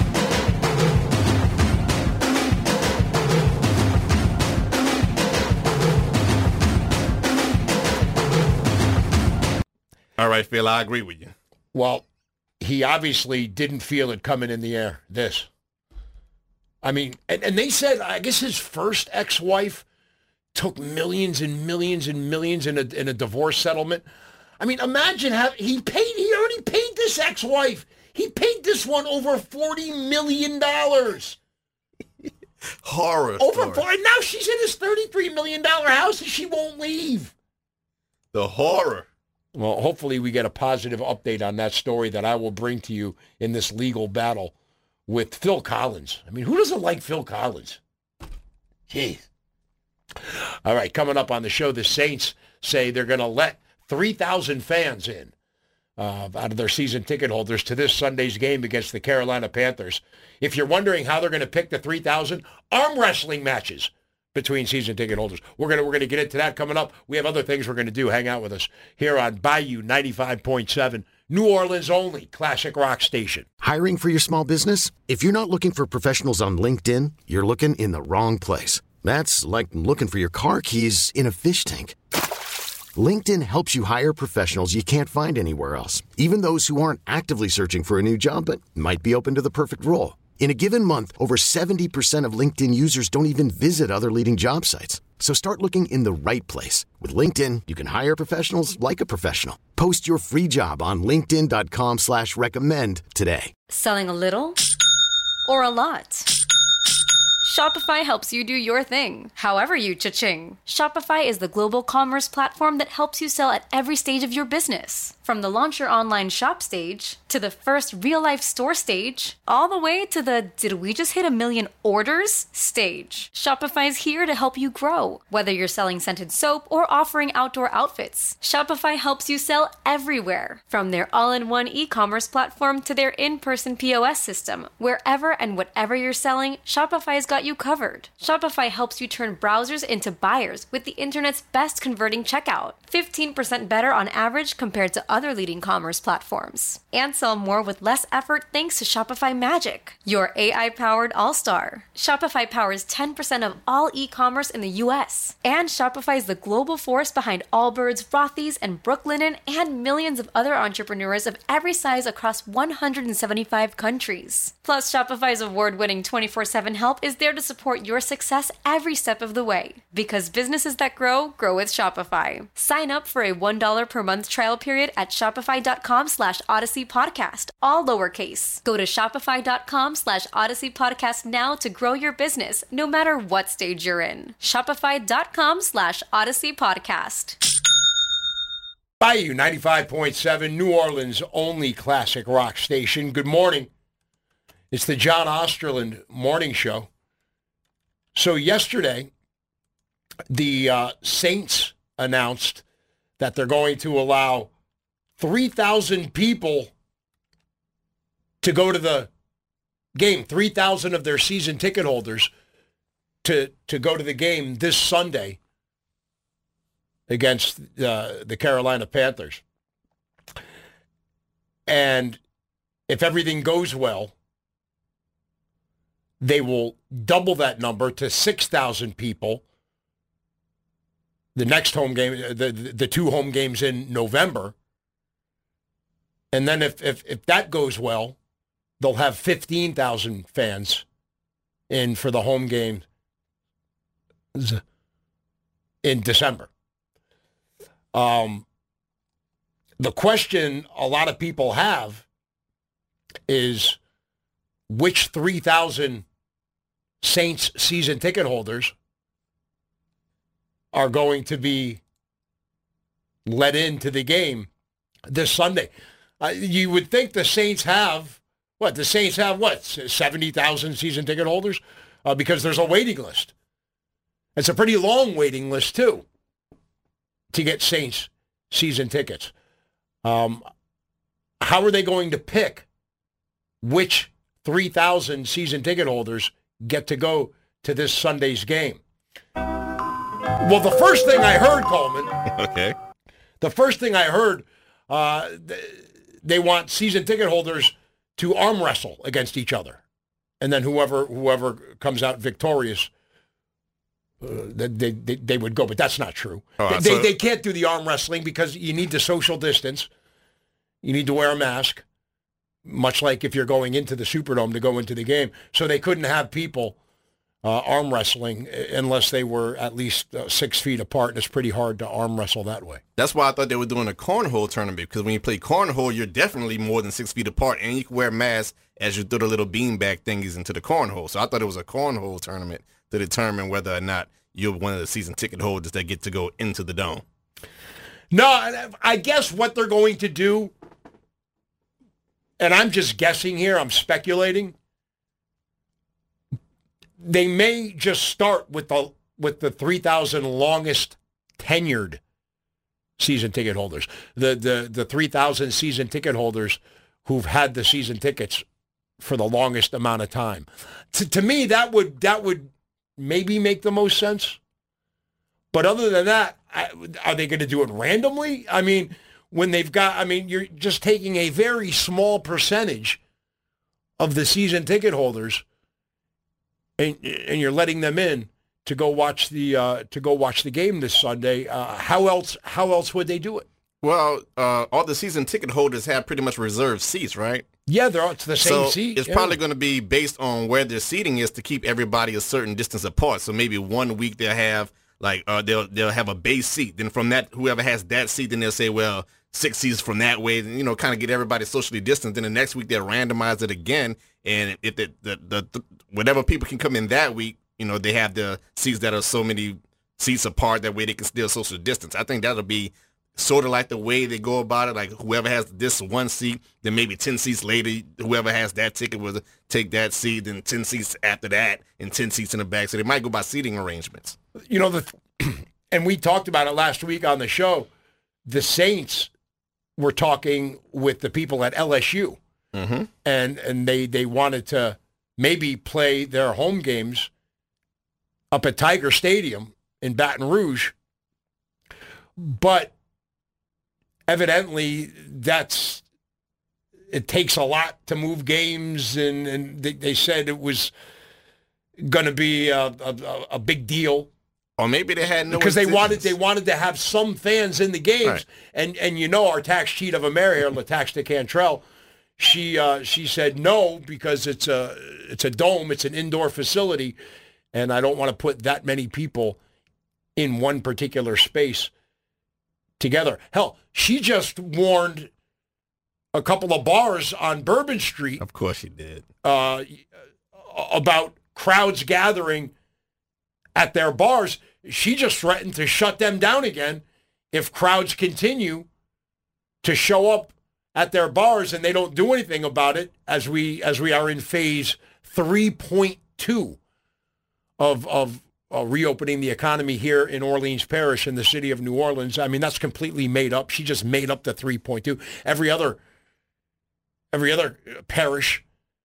All right, Phil, I agree with you. Well, he obviously didn't feel it coming in the air, this. I mean, and, and they said, I guess his first ex-wife took millions and millions and millions in a, in a divorce settlement. I mean, imagine how he paid, he already paid this ex-wife. He paid this one over forty million dollars. Horror Over story. and now she's in his thirty-three million dollars house and she won't leave. The horror. Well, hopefully we get a positive update on that story that I will bring to you in this legal battle with Phil Collins. I mean, who doesn't like Phil Collins? Jeez. All right, coming up on the show, the Saints say they're going to let three thousand fans in uh, out of their season ticket holders to this Sunday's game against the Carolina Panthers. If you're wondering how they're going to pick the three thousand, arm wrestling matches between season ticket holders. We're going to we're going to get into that coming up. We have other things we're going to do. Hang out with us here on Bayou ninety-five point seven, New Orleans only classic rock station. Hiring for your small business? If you're not looking for professionals on LinkedIn, you're looking in the wrong place. That's like looking for your car keys in a fish tank. LinkedIn helps you hire professionals you can't find anywhere else, even those who aren't actively searching for a new job but might be open to the perfect role. In a given month, over seventy percent of LinkedIn users don't even visit other leading job sites. So start looking in the right place. With LinkedIn, you can hire professionals like a professional. Post your free job on linkedin.com slash recommend today. Selling a little or a lot? Shopify helps you do your thing, however you cha-ching. Shopify is the global commerce platform that helps you sell at every stage of your business. From From the launch your online shop stage, to the first real-life store stage, all the way to the did we just hit a million orders stage. Shopify's here to help you grow. Whether you're selling scented soap or offering outdoor outfits, Shopify helps you sell everywhere. From their all-in-one e-commerce platform to their in-person P O S system, wherever and whatever you're selling, Shopify's got you covered. Shopify helps you turn browsers into buyers with the internet's best converting checkout. fifteen percent better on average compared to other leading commerce platforms. And sell more with less effort thanks to Shopify Magic, your A I-powered all-star. Shopify powers ten percent of all e-commerce in the U S. And Shopify is the global force behind Allbirds, Rothy's, and Brooklinen, and millions of other entrepreneurs of every size across one hundred seventy-five countries. Plus, Shopify's award-winning twenty-four seven help is there to support your success every step of the way. Because businesses that grow, grow with Shopify. Sign up for a one dollar per month trial period at shopify.com slash Odyssey Podcast, all lowercase. Go to shopify.com slash Odyssey Podcast now to grow your business, no matter what stage you're in. Shopify.com slash Odyssey Podcast. Bayou ninety-five point seven, New Orleans' only classic rock station. Good morning. It's the John Osterland Morning Show. So yesterday, the uh, Saints announced that they're going to allow three thousand people to go to the game, three thousand of their season ticket holders to, to go to the game this Sunday against uh, the Carolina Panthers. And if everything goes well, they will double that number to six thousand people. The next home game, the, the two home games in November. And then if, if, if that goes well, they'll have fifteen thousand fans in for the home game in December. Um, the question a lot of people have is which three thousand Saints season ticket holders are going to be let into the game this Sunday. Uh, you would think the Saints have, what, the Saints have, what, seventy thousand season ticket holders? Uh, because there's a waiting list. It's a pretty long waiting list, too, to get Saints season tickets. Um, how are they going to pick which three thousand season ticket holders get to go to this Sunday's game? Well, the first thing I heard, Coleman. Okay. The first thing I heard, uh, they want season ticket holders to arm wrestle against each other, and then whoever whoever comes out victorious, uh, they, they they would go. But that's not true. Oh, they, so- they they can't do the arm wrestling because you need to social distance. You need to wear a mask, much like if you're going into the Superdome to go into the game. So they couldn't have people uh, arm wrestling unless they were at least uh, six feet apart, and it's pretty hard to arm wrestle that way. That's why I thought they were doing a cornhole tournament, because when you play cornhole, you're definitely more than six feet apart, and you can wear masks as you throw the little beanbag thingies into the cornhole. So I thought it was a cornhole tournament to determine whether or not you're one of the season ticket holders that get to go into the dome. No, I guess what they're going to do, and I'm just guessing here, I'm speculating, they may just start with the with the three thousand longest tenured season ticket holders, the the the three thousand season ticket holders who've had the season tickets for the longest amount of time. To, to me, that would that would maybe make the most sense. But other than that, I, are they going to do it randomly? I mean, when they've got, I mean, you're just taking a very small percentage of the season ticket holders, and and you're letting them in to go watch the uh, to go watch the game this Sunday. Uh, how else how else would they do it? Well, uh, all the season ticket holders have pretty much reserved seats, right? Yeah, they're all to the same so seat. It's yeah. probably going to be based on where their seating is to keep everybody a certain distance apart. So maybe one week they'll have like uh, they'll they'll have a base seat. Then from that, whoever has that seat, then they'll say, well, six seats from that way, and, you know, kind of get everybody socially distant. Then the next week they'll randomize it again, and if the the, the, the whatever people can come in that week, you know, they have the seats that are so many seats apart. That way they can still social distance. I think that'll be sort of like the way they go about it, like whoever has this one seat, then maybe ten seats later, whoever has that ticket will take that seat, then ten seats after that, and ten seats in the back. So they might go by seating arrangements. You know, the and we talked about it last week on the show. The Saints were talking with the people at L S U, mm-hmm. and and they, they wanted to maybe play their home games up at Tiger Stadium in Baton Rouge. But evidently, that's it takes a lot to move games, and, and they, they said it was going to be a, a, a big deal. Or maybe they had no because they intentions. wanted they wanted to have some fans in the games, Right. and and you know our tax cheat of a mayor here, LaTax Cantrell, she uh, she said no because it's a it's a dome, it's an indoor facility, and I don't want to put that many people in one particular space together. Hell, she just warned a couple of bars on Bourbon Street. Of course she did. Uh, about crowds gathering at their bars. She just threatened to shut them down again if crowds continue to show up at their bars and they don't do anything about it as we as we are in phase three point two of of uh, reopening the economy here in Orleans Parish in the city of New Orleans. I mean, that's completely made up. She just made up the three point two. Every other every other parish,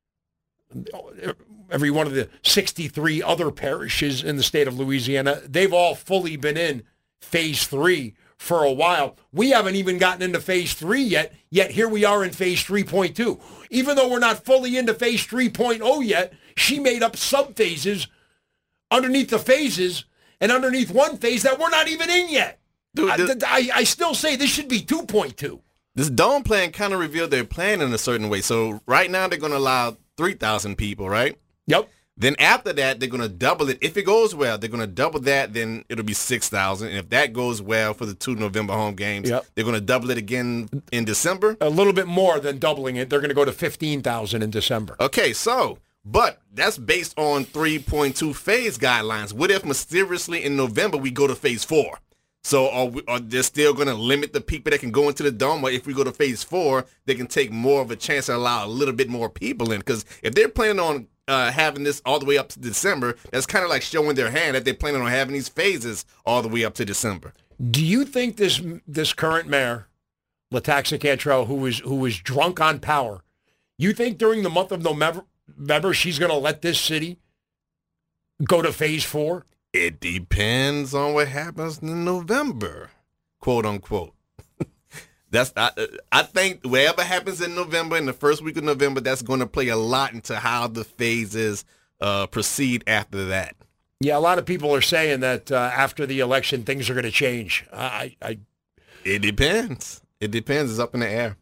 every one of the sixty-three other parishes in the state of Louisiana, they've all fully been in phase three for a while. We haven't even gotten into phase three yet, yet here we are in phase three point two. Even though we're not fully into phase three point oh yet, she made up sub-phases underneath the phases and underneath one phase that we're not even in yet. Dude, I, this, I, I still say this should be two point two. This dome plan kind of revealed their plan in a certain way. So right now they're going to allow three thousand people, right? Yep. Then after that, they're going to double it. If it goes well, they're going to double that. Then it'll be six thousand. And if that goes well for the two November home games, yep. they're going to double it again in December. A little bit more than doubling it. They're going to go to fifteen thousand in December. Okay, so, but that's based on three point two phase guidelines. What if mysteriously in November we go to phase four? So are, we, are they still going to limit the people that can go into the dome? Or if we go to phase four, they can take more of a chance to allow a little bit more people in? Because if they're planning on uh, having this all the way up to December, that's kind of like showing their hand that they're planning on having these phases all the way up to December. Do you think this this current mayor, LaTax Cantrell, who was who was drunk on power, you think during the month of November, November she's going to let this city go to phase four? It depends on what happens in November, quote unquote. That's I, I think whatever happens in November, in the first week of November, that's going to play a lot into how the phases uh, proceed after that. Yeah, a lot of people are saying that uh, after the election, things are going to change. I, I, It depends. It depends. It's up in the air.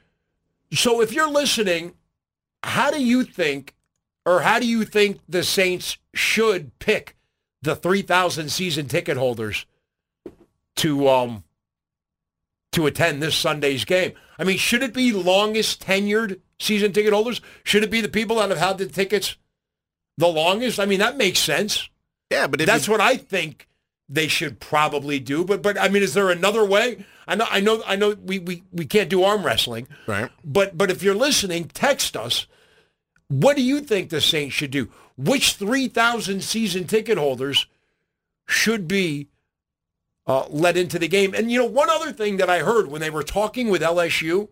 So if you're listening, how do you think, or how do you think the Saints should pick the three thousand season ticket holders to um to attend this Sunday's game? I mean, should it be longest tenured season ticket holders? Should it be the people that have had the tickets the longest? I mean, that makes sense. Yeah, but if that's you... what I think they should probably do. But but I mean, is there another way? I know I know I know we we, we can't do arm wrestling. Right. But but if you're listening, text us. What do you think the Saints should do? Which three thousand season ticket holders should be uh, let into the game? And, you know, one other thing that I heard when they were talking with L S U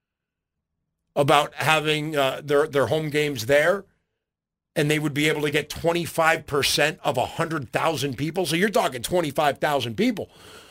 about having uh, their, their home games there, and they would be able to get twenty-five percent of one hundred thousand people. So you're talking twenty-five thousand people.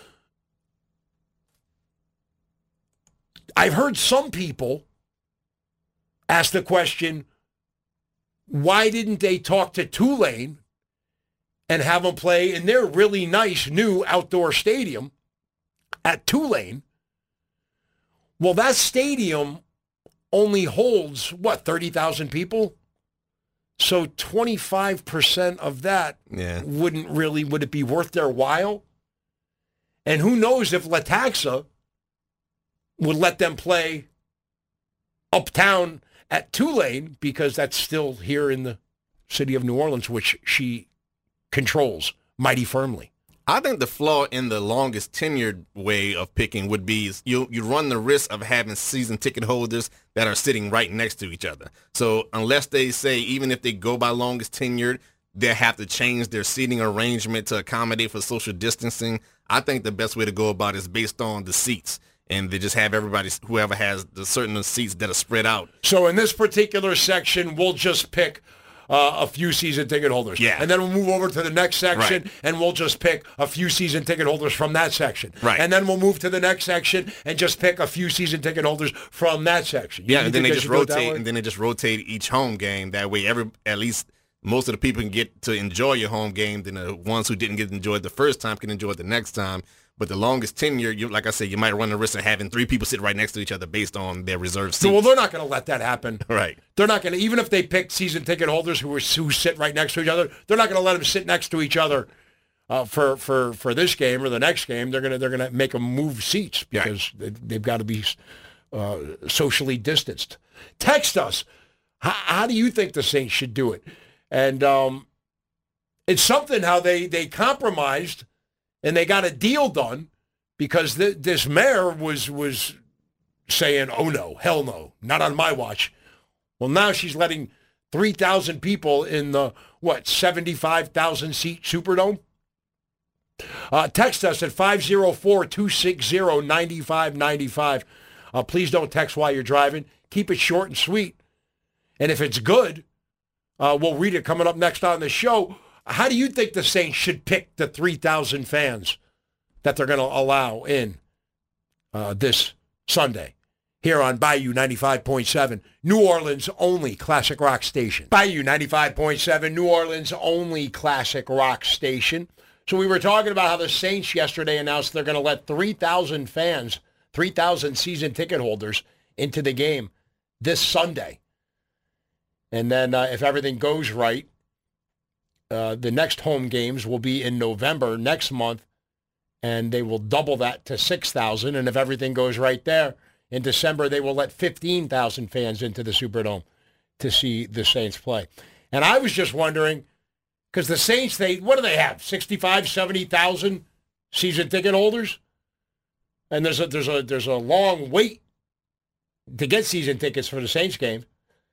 I've heard some people ask the question, why didn't they talk to Tulane and have them play in their really nice new outdoor stadium at Tulane? Well, that stadium only holds, what, thirty thousand people? So twenty-five percent of that yeah. wouldn't really, would it be worth their while? And who knows if LaTaxa would let them play uptown at Tulane, because that's still here in the city of New Orleans, which she controls mighty firmly. I think the flaw in the longest tenured way of picking would be is you you run the risk of having season ticket holders that are sitting right next to each other. So unless they say, even if they go by longest tenured, they have to change their seating arrangement to accommodate for social distancing, I think the best way to go about it is based on the seats. And they just have everybody, whoever has the certain seats that are spread out. So in this particular section, we'll just pick Uh, a few season ticket holders. Yeah. And then we'll move over to the next section, right. and we'll just pick a few season ticket holders from that section. Right. And then we'll move to the next section and just pick a few season ticket holders from that section. Yeah, you and then they they just rotate, and then they just rotate each home game. That way, every at least most of the people can get to enjoy your home game. Then the ones who didn't get to enjoy it the first time can enjoy it the next time. But the longest tenure, you, like I said, you might run the risk of having three people sit right next to each other based on their reserved seats. So, well, they're not going to let that happen. Right. They're not going to, even if they pick season ticket holders who, are, who sit right next to each other, they're not going to let them sit next to each other uh, for, for, for this game or the next game. They're going to they're going to make them move seats because yeah. they, they've got to be uh, socially distanced. Text us. How, how do you think the Saints should do it? And um, it's something how they, they compromised and they got a deal done. Because th- this mayor was was saying, oh, no, hell no, not on my watch. Well, now she's letting three thousand people in the, what, seventy-five thousand seat Superdome? Uh, text us at five oh four, two six zero, nine five nine five. Uh, please don't text while you're driving. Keep it short and sweet. And if it's good, uh, we'll read it coming up next on the show. How do you think the Saints should pick the three thousand fans that they're going to allow in uh, this Sunday here on Bayou ninety-five point seven, New Orleans' only classic rock station. Bayou ninety-five point seven, New Orleans' only classic rock station. So we were talking about how the Saints yesterday announced they're going to let three thousand fans, three thousand season ticket holders into the game this Sunday. And then uh, if everything goes right, uh, the next home games will be in November next month. And they will double that to six thousand. And if everything goes right there, in December, they will let fifteen thousand fans into the Superdome to see the Saints play. And I was just wondering, because the Saints, they what do they have, sixty-five, seventy thousand season ticket holders? And there's a, there's a, there's a long wait to get season tickets for the Saints game.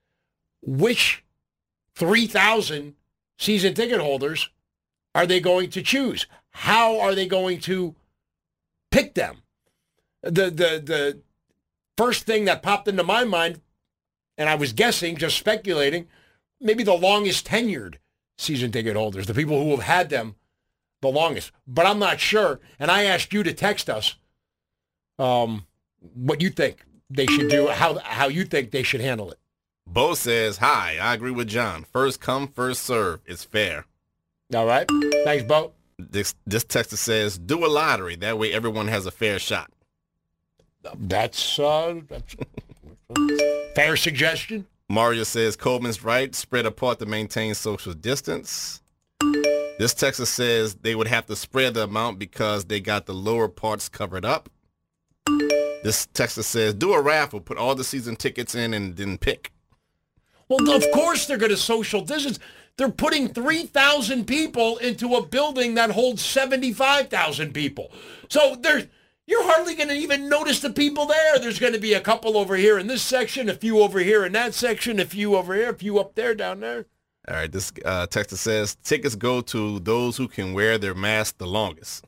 Which three thousand season ticket holders are they going to choose? How are they going to pick them? The the the first thing that popped into my mind, and I was guessing, just speculating, maybe the longest tenured season ticket holders, the people who have had them the longest. But I'm not sure. And I asked you to text us um, what you think they should do, how how you think they should handle it. Bo says, hi, I agree with John. First come, first serve. It's fair. All right. Thanks, Bo. This this texter says, do a lottery. That way everyone has a fair shot. That's, uh, that's a fair suggestion. Mario says, Coleman's right. Spread apart to maintain social distance. This texter says they would have to spread the amount because they got the lower parts covered up. This texter says, do a raffle. Put all the season tickets in and then pick. Well, of course they're going to social distance. They're putting three thousand people into a building that holds seventy-five thousand people. So there's, you're hardly going to even notice the people there. There's going to be a couple over here in this section, a few over here in that section, a few over here, a few up there, down there. All right, this uh, texter says, tickets go to those who can wear their mask the longest.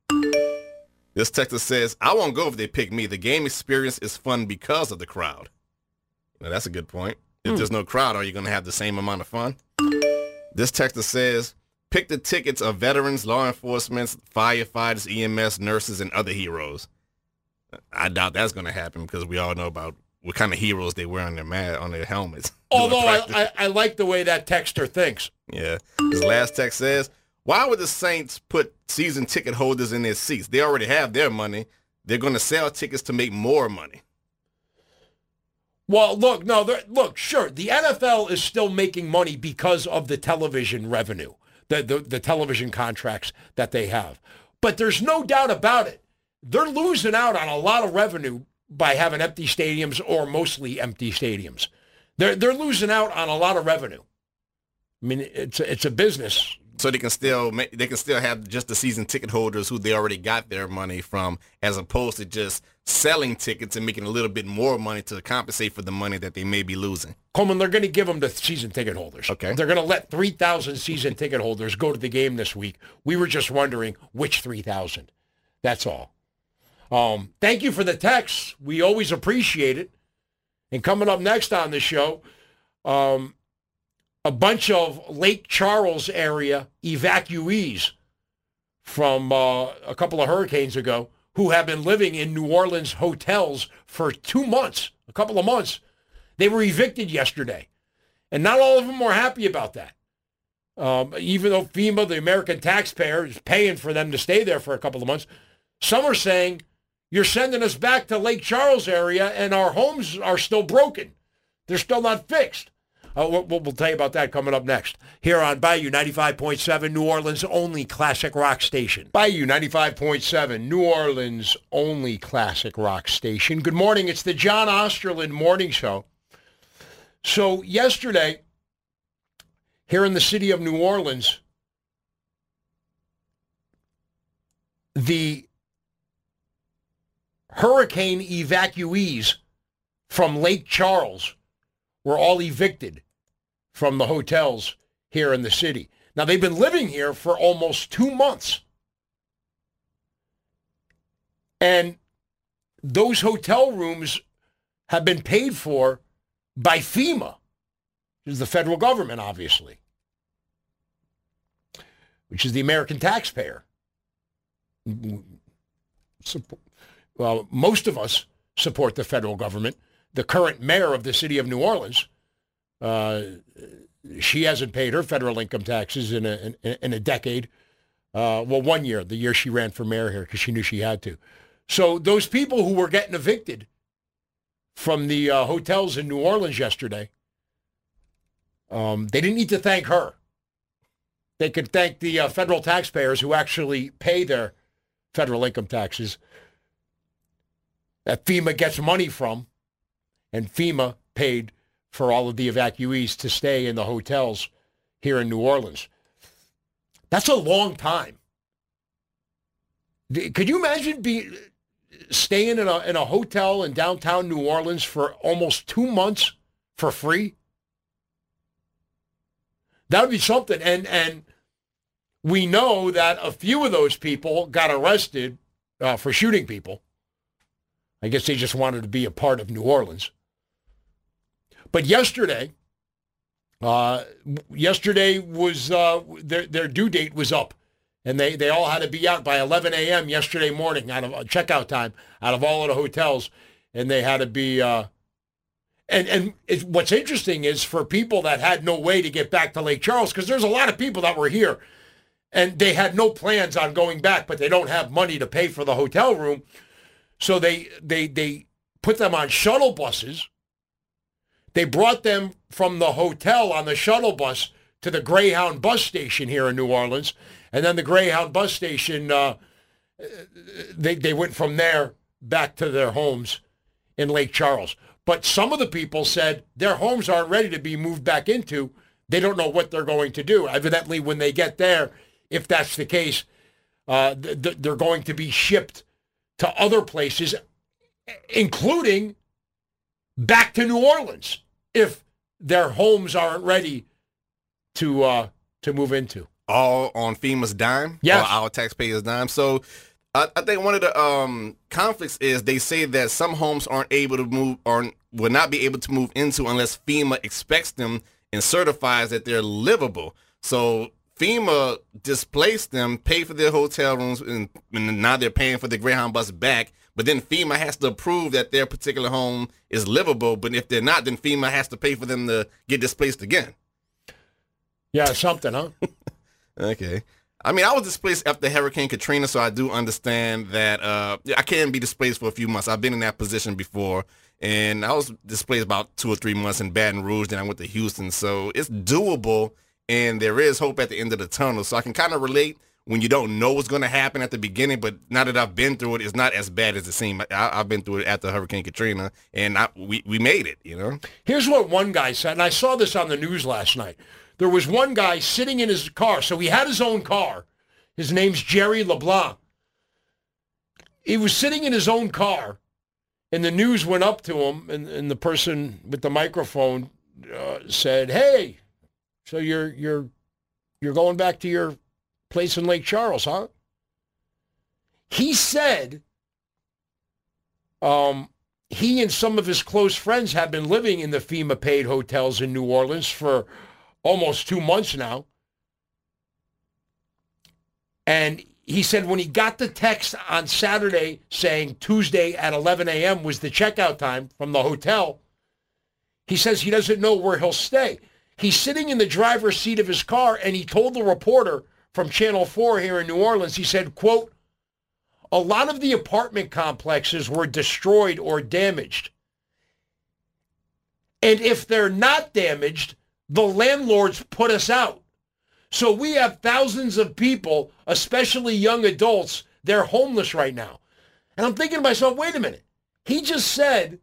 This texter says, I won't go if they pick me. The game experience is fun because of the crowd. Now, that's a good point. If hmm. there's no crowd, are you going to have the same amount of fun? This texter says, pick the tickets of veterans, law enforcement, firefighters, E M S, nurses, and other heroes. I doubt that's going to happen because we all know about what kind of heroes they wear on their mat, on their helmets. Although I, I, I like the way that texter thinks. Yeah. His last text says, why would the Saints put season ticket holders in their seats? They already have their money. They're going to sell tickets to make more money. Well, look, no, look, sure, the N F L is still making money because of the television revenue, the, the, the television contracts that they have. But there's no doubt about it. They're losing out on a lot of revenue by having empty stadiums or mostly empty stadiums. They're, they're losing out on a lot of revenue. I mean, it's a, it's a business. So they can still ma- they can still have just the season ticket holders who they already got their money from, as opposed to just selling tickets and making a little bit more money to compensate for the money that they may be losing. Coleman, they're going to give them to season ticket holders. Okay. They're going to let three thousand season ticket holders go to the game this week. We were just wondering which three thousand. That's all. Um, thank you for the text. We always appreciate it. And coming up next on the show, um, a bunch of Lake Charles area evacuees from uh, a couple of hurricanes ago who have been living in New Orleans hotels for two months, a couple of months. They were evicted yesterday. And not all of them were happy about that. Um, even though FEMA, the American taxpayer, is paying for them to stay there for a couple of months, some are saying, you're sending us back to Lake Charles area and our homes are still broken. They're still not fixed. Uh, we'll, we'll tell you about that coming up next here on Bayou ninety-five point seven, New Orleans' only classic rock station. Bayou ninety-five point seven, New Orleans' only classic rock station. Good morning. It's the John Osterland Morning Show. So yesterday, here in the city of New Orleans, the hurricane evacuees from Lake Charles were all evicted from the hotels here in the city. Now, they've been living here for almost two months. And those hotel rooms have been paid for by FEMA, which is the federal government, obviously, which is the American taxpayer. Well, most of us support the federal government. The current mayor of the city of New Orleans, uh, she hasn't paid her federal income taxes in a in, in a decade. Uh, well, one year, the year she ran for mayor here, because she knew she had to. So those people who were getting evicted from the uh, hotels in New Orleans yesterday, um, they didn't need to thank her. They could thank the uh, federal taxpayers who actually pay their federal income taxes that FEMA gets money from, and FEMA paid for all of the evacuees to stay in the hotels here in New Orleans. That's a long time. Could you imagine be, staying in a, in a hotel in downtown New Orleans for almost two months for free? That would be something. And, and we know that a few of those people got arrested uh, for shooting people. I guess they just wanted to be a part of New Orleans. But yesterday, uh, yesterday was uh, their their due date was up, and they, they all had to be out by eleven a.m. yesterday morning out of uh, checkout time out of all of the hotels, and they had to be. Uh, and and it, what's interesting is for people that had no way to get back to Lake Charles, because there's a lot of people that were here, and they had no plans on going back, but they don't have money to pay for the hotel room. So they they they put them on shuttle buses. They brought them from the hotel on the shuttle bus to the Greyhound bus station here in New Orleans. And then the Greyhound bus station, uh, they, they went from there back to their homes in Lake Charles. But some of the people said their homes aren't ready to be moved back into. They don't know what they're going to do. Evidently, when they get there, if that's the case, uh, th- they're going to be shipped to other places, including back to New Orleans, if their homes aren't ready to uh, to move into. All on FEMA's dime? Yes. Or our taxpayers' dime? So I, I think one of the um, conflicts is they say that some homes aren't able to move or will not be able to move into unless FEMA expects them and certifies that they're livable. So FEMA displaced them, paid for their hotel rooms, and, and now they're paying for the Greyhound bus back. But then FEMA has to prove that their particular home is livable. But if they're not, then FEMA has to pay for them to get displaced again. Yeah, something, huh? Okay. I mean, I was displaced after Hurricane Katrina, so I do understand that uh, I can be displaced for a few months. I've been in that position before. And I was displaced about two or three months in Baton Rouge. Then I went to Houston. So it's doable. And there is hope at the end of the tunnel. So I can kind of relate when you don't know what's going to happen at the beginning. But now that I've been through it, it's not as bad as it seemed. I, I've been through it after Hurricane Katrina, and I, we, we made it, you know? Here's what one guy said, and I saw this on the news last night. there was one guy sitting in his car. So he had his own car. His name's Jerry LeBlanc. He was sitting in his own car, and the news went up to him, and, and the person with the microphone uh, said, "Hey, so you're you're you're going back to your place in Lake Charles, huh?" He said um, he and some of his close friends have been living in the FEMA-paid hotels in New Orleans for almost two months now. And he said when he got the text on Saturday saying Tuesday at eleven a.m. was the checkout time from the hotel, he says he doesn't know where he'll stay. He's sitting in the driver's seat of his car, and he told the reporter from Channel four here in New Orleans, he said, quote, "A lot of the apartment complexes were destroyed or damaged. And if they're not damaged, the landlords put us out. So we have thousands of people, especially young adults, they're homeless right now." And I'm thinking to myself, wait a minute. He just said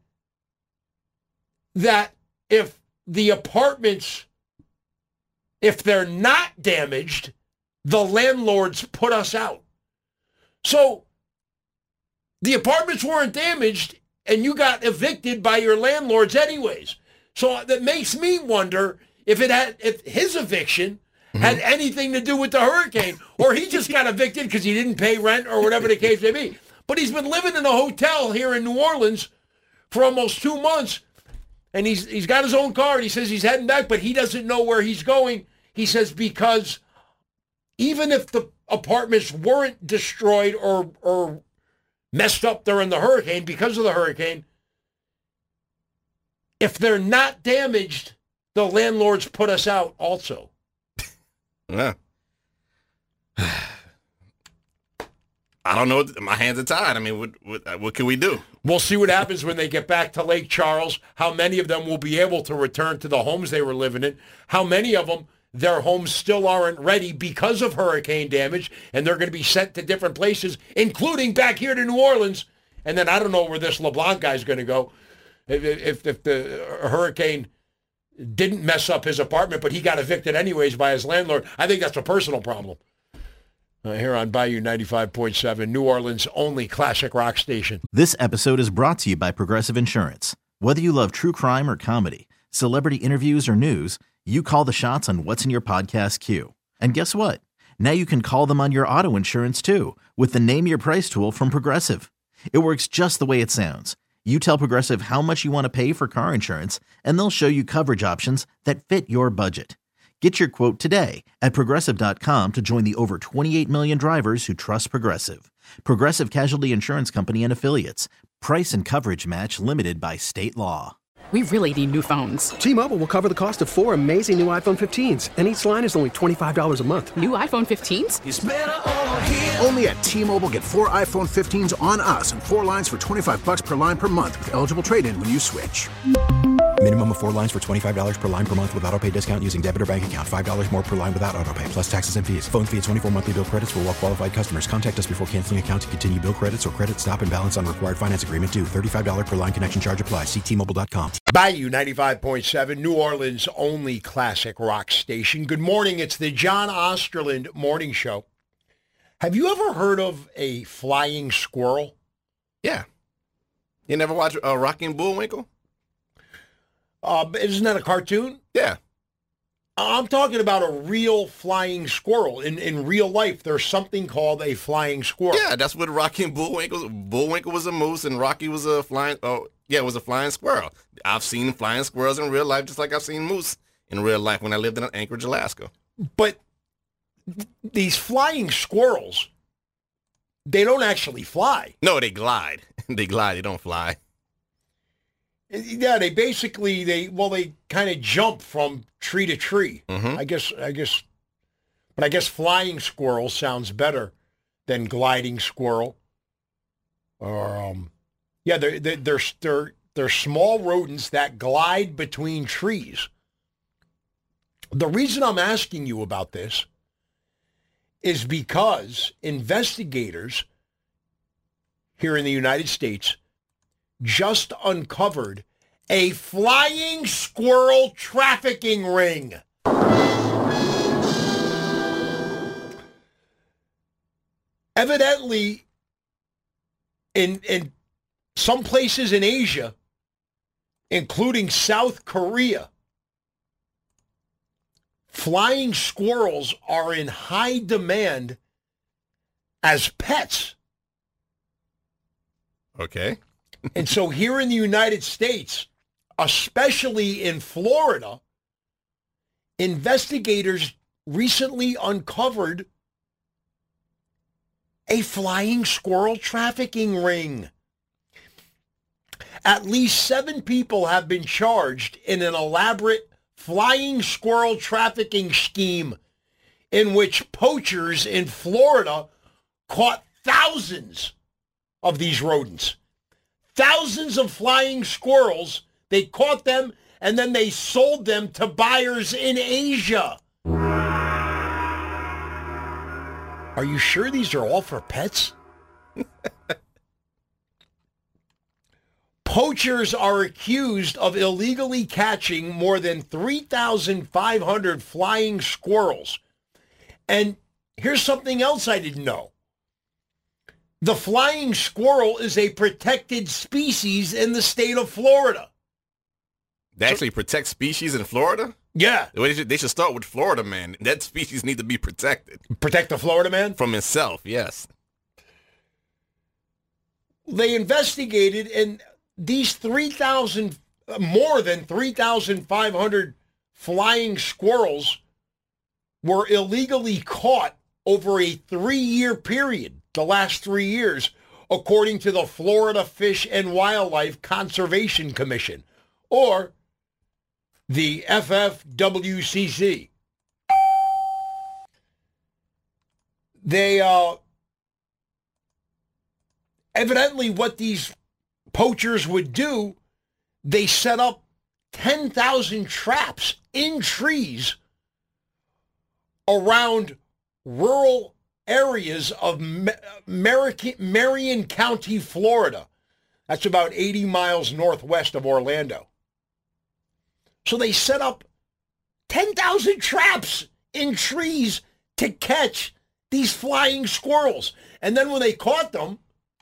that if the apartments, if they're not damaged, the landlords put us out. So the apartments weren't damaged, and you got evicted by your landlords anyways. So that makes me wonder if it had, if his eviction mm-hmm. had anything to do with the hurricane, or he just got evicted because he didn't pay rent or whatever the case may be. But he's been living in a hotel here in New Orleans for almost two months, and he's he's got his own car, and he says he's heading back, but he doesn't know where he's going. He says because even if the apartments weren't destroyed or or messed up during the hurricane, because of the hurricane, if they're not damaged, the landlords put us out also. Yeah. I don't know. My hands are tied. I mean, what, what what can we do? We'll see what happens when they get back to Lake Charles, how many of them will be able to return to the homes they were living in, how many of them, their homes still aren't ready because of hurricane damage, and they're going to be sent to different places, including back here to New Orleans. And then I don't know where this LeBlanc guy's going to go. If, if, if the hurricane didn't mess up his apartment, but he got evicted anyways by his landlord, I think that's a personal problem. Uh, here on Bayou ninety-five point seven, New Orleans' only classic rock station. This episode is brought to you by Progressive Insurance. Whether you love true crime or comedy, celebrity interviews or news, you call the shots on what's in your podcast queue. And guess what? Now you can call them on your auto insurance too with the Name Your Price tool from Progressive. It works just the way it sounds. You tell Progressive how much you want to pay for car insurance, and they'll show you coverage options that fit your budget. Get your quote today at Progressive dot com to join the over twenty-eight million drivers who trust Progressive. Progressive Casualty Insurance Company and Affiliates. Price and coverage match limited by state law. We really need new phones. T-Mobile will cover the cost of four amazing new iPhone fifteens, and each line is only twenty-five dollars a month. New iPhone fifteens? It's better over here. Only at T-Mobile, get four iPhone fifteens on us and four lines for twenty-five bucks per line per month with eligible trade-in when you switch. Minimum of four lines for twenty-five dollars per line per month with autopay discount using debit or bank account. five dollars more per line without autopay, plus taxes and fees. Phone fee at twenty-four monthly bill credits for well-qualified customers. Contact us before canceling account to continue bill credits or credit stop and balance on required finance agreement due. thirty-five dollars per line connection charge applies. See T Mobile dot com. Bayou ninety-five point seven, New Orleans' only classic rock station. Good morning. It's the John Osterland Morning Show. Have you ever heard of a flying squirrel? Yeah. You never watch uh, Rocky and Bullwinkle? Uh, isn't that a cartoon? Yeah. I'm talking about a real flying squirrel. In in real life, there's something called a flying squirrel. Yeah, that's what Rocky and Bullwinkle. Bullwinkle was a moose, and Rocky was a flying. Oh, yeah, it was a flying squirrel. I've seen flying squirrels in real life, just like I've seen moose in real life when I lived in Anchorage, Alaska. But th- these flying squirrels, they don't actually fly. No, they glide. They glide. They don't fly. Yeah, they basically they well they kind of jump from tree to tree. Mm-hmm. I guess I guess, but I guess flying squirrel sounds better than gliding squirrel. Or um, yeah, they're they're they're they're, they're small rodents that glide between trees. The reason I'm asking you about this is because investigators here in the United States just uncovered a flying squirrel trafficking ring. Evidently, in in some places in Asia, including South Korea, flying squirrels are in high demand as pets. Okay. And so here in the United States, especially in Florida, investigators recently uncovered a flying squirrel trafficking ring. At least seven people have been charged in an elaborate flying squirrel trafficking scheme in which poachers in Florida caught thousands of these rodents. Thousands of flying squirrels. They caught them and then they sold them to buyers in Asia. Are you sure these are all for pets? Poachers are accused of illegally catching more than three thousand five hundred flying squirrels. And here's something else I didn't know. The flying squirrel is a protected species in the state of Florida. They actually protect species in Florida? Yeah. They should, they should start with Florida man. That species need to be protected. Protect the Florida man? From himself, yes. They investigated, and these three thousand, more than three thousand five hundred flying squirrels were illegally caught over a three-year period, the last three years, according to the Florida Fish and Wildlife Conservation Commission, or the F F W C C. They, uh, evidently what these poachers would do, they set up ten thousand traps in trees around rural areas of Marion County, Florida. That's about eighty miles northwest of Orlando. So they set up ten thousand traps in trees to catch these flying squirrels. And then when they caught them,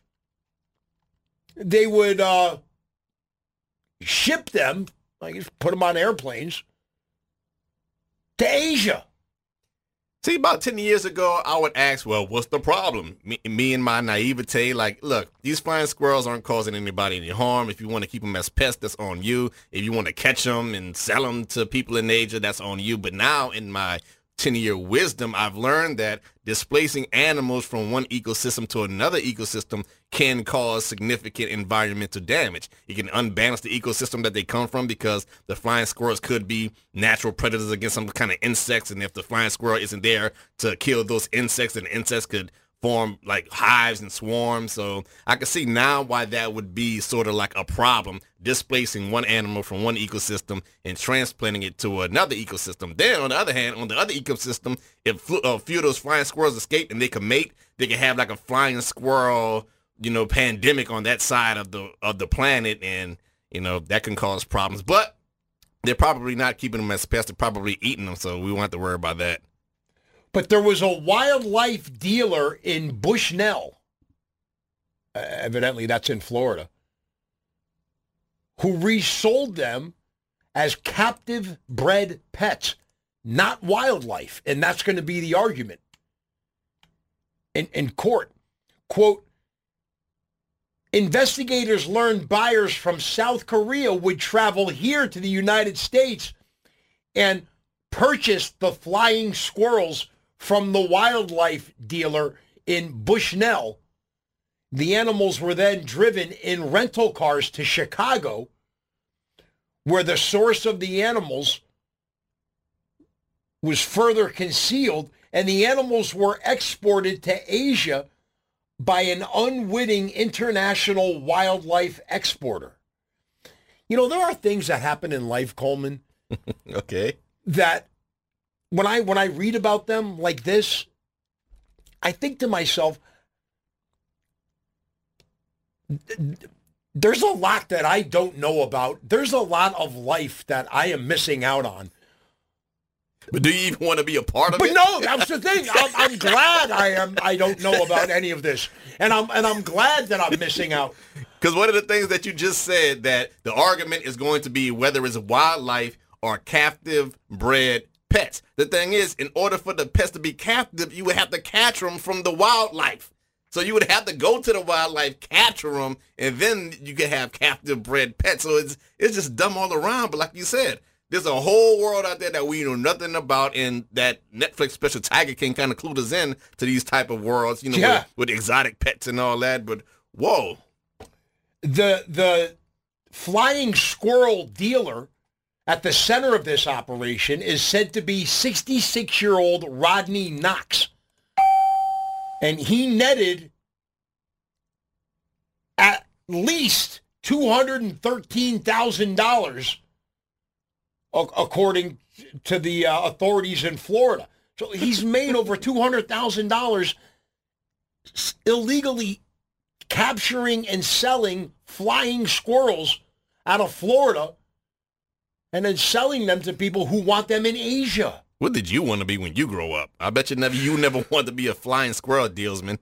they would uh, ship them, I guess put them on airplanes, to Asia. See, about ten years ago, I would ask, well, what's the problem? Me, me and my naivete, like, look, these flying squirrels aren't causing anybody any harm. If you want to keep them as pests, that's on you. If you want to catch them and sell them to people in Asia, that's on you. But now, in my ten-year wisdom, I've learned that displacing animals from one ecosystem to another ecosystem can cause significant environmental damage. It can unbalance the ecosystem that they come from because the flying squirrels could be natural predators against some kind of insects, and if the flying squirrel isn't there to kill those insects, then the insects could form like hives and swarms. So I can see now why that would be sort of like a problem, displacing one animal from one ecosystem and transplanting it to another ecosystem. Then on the other hand, on the other ecosystem, if a few of those flying squirrels escape and they can mate, they can have like a flying squirrel, you know, pandemic on that side of the of the planet, and you know that can cause problems. But they're probably not keeping them as pests; they're probably eating them, so we won't have to worry about that. But there was a wildlife dealer in Bushnell, uh, evidently that's in Florida, who resold them as captive bred pets, not wildlife. And that's going to be the argument in, in court. Quote, investigators learned buyers from South Korea would travel here to the United States and purchase the flying squirrels from the wildlife dealer in Bushnell. The animals were then driven in rental cars to Chicago, where the source of the animals was further concealed, and the animals were exported to Asia by an unwitting international wildlife exporter. You know, there are things that happen in life, Coleman. Okay. That when I when I read about them like this, I think to myself, there's a lot that I don't know about. There's a lot of life that I am missing out on. But do you even want to be a part of but it? But no, that's the thing. I'm, I'm glad I am. I don't know about any of this, and I'm and I'm glad that I'm missing out. Because one of the things that you just said, that the argument is going to be whether it's wildlife or captive bred pets. The thing is, in order for the pets to be captive, you would have to catch them from the wildlife. So you would have to go to the wildlife, capture them, and then you could have captive bred pets. So it's it's just dumb all around. But like you said, there's a whole world out there that we know nothing about, and that Netflix special Tiger King kind of clued us in to these type of worlds, you know, yeah. with, with exotic pets and all that. But whoa. The the flying squirrel dealer at the center of this operation is said to be sixty-six-year-old Rodney Knox. And he netted at least two hundred thirteen thousand dollars, according to the uh, authorities in Florida. So he's made over two hundred thousand dollars illegally capturing and selling flying squirrels out of Florida and then selling them to people who want them in Asia. What did you want to be when you grow up? I bet you never you never want to be a flying squirrel dealsman.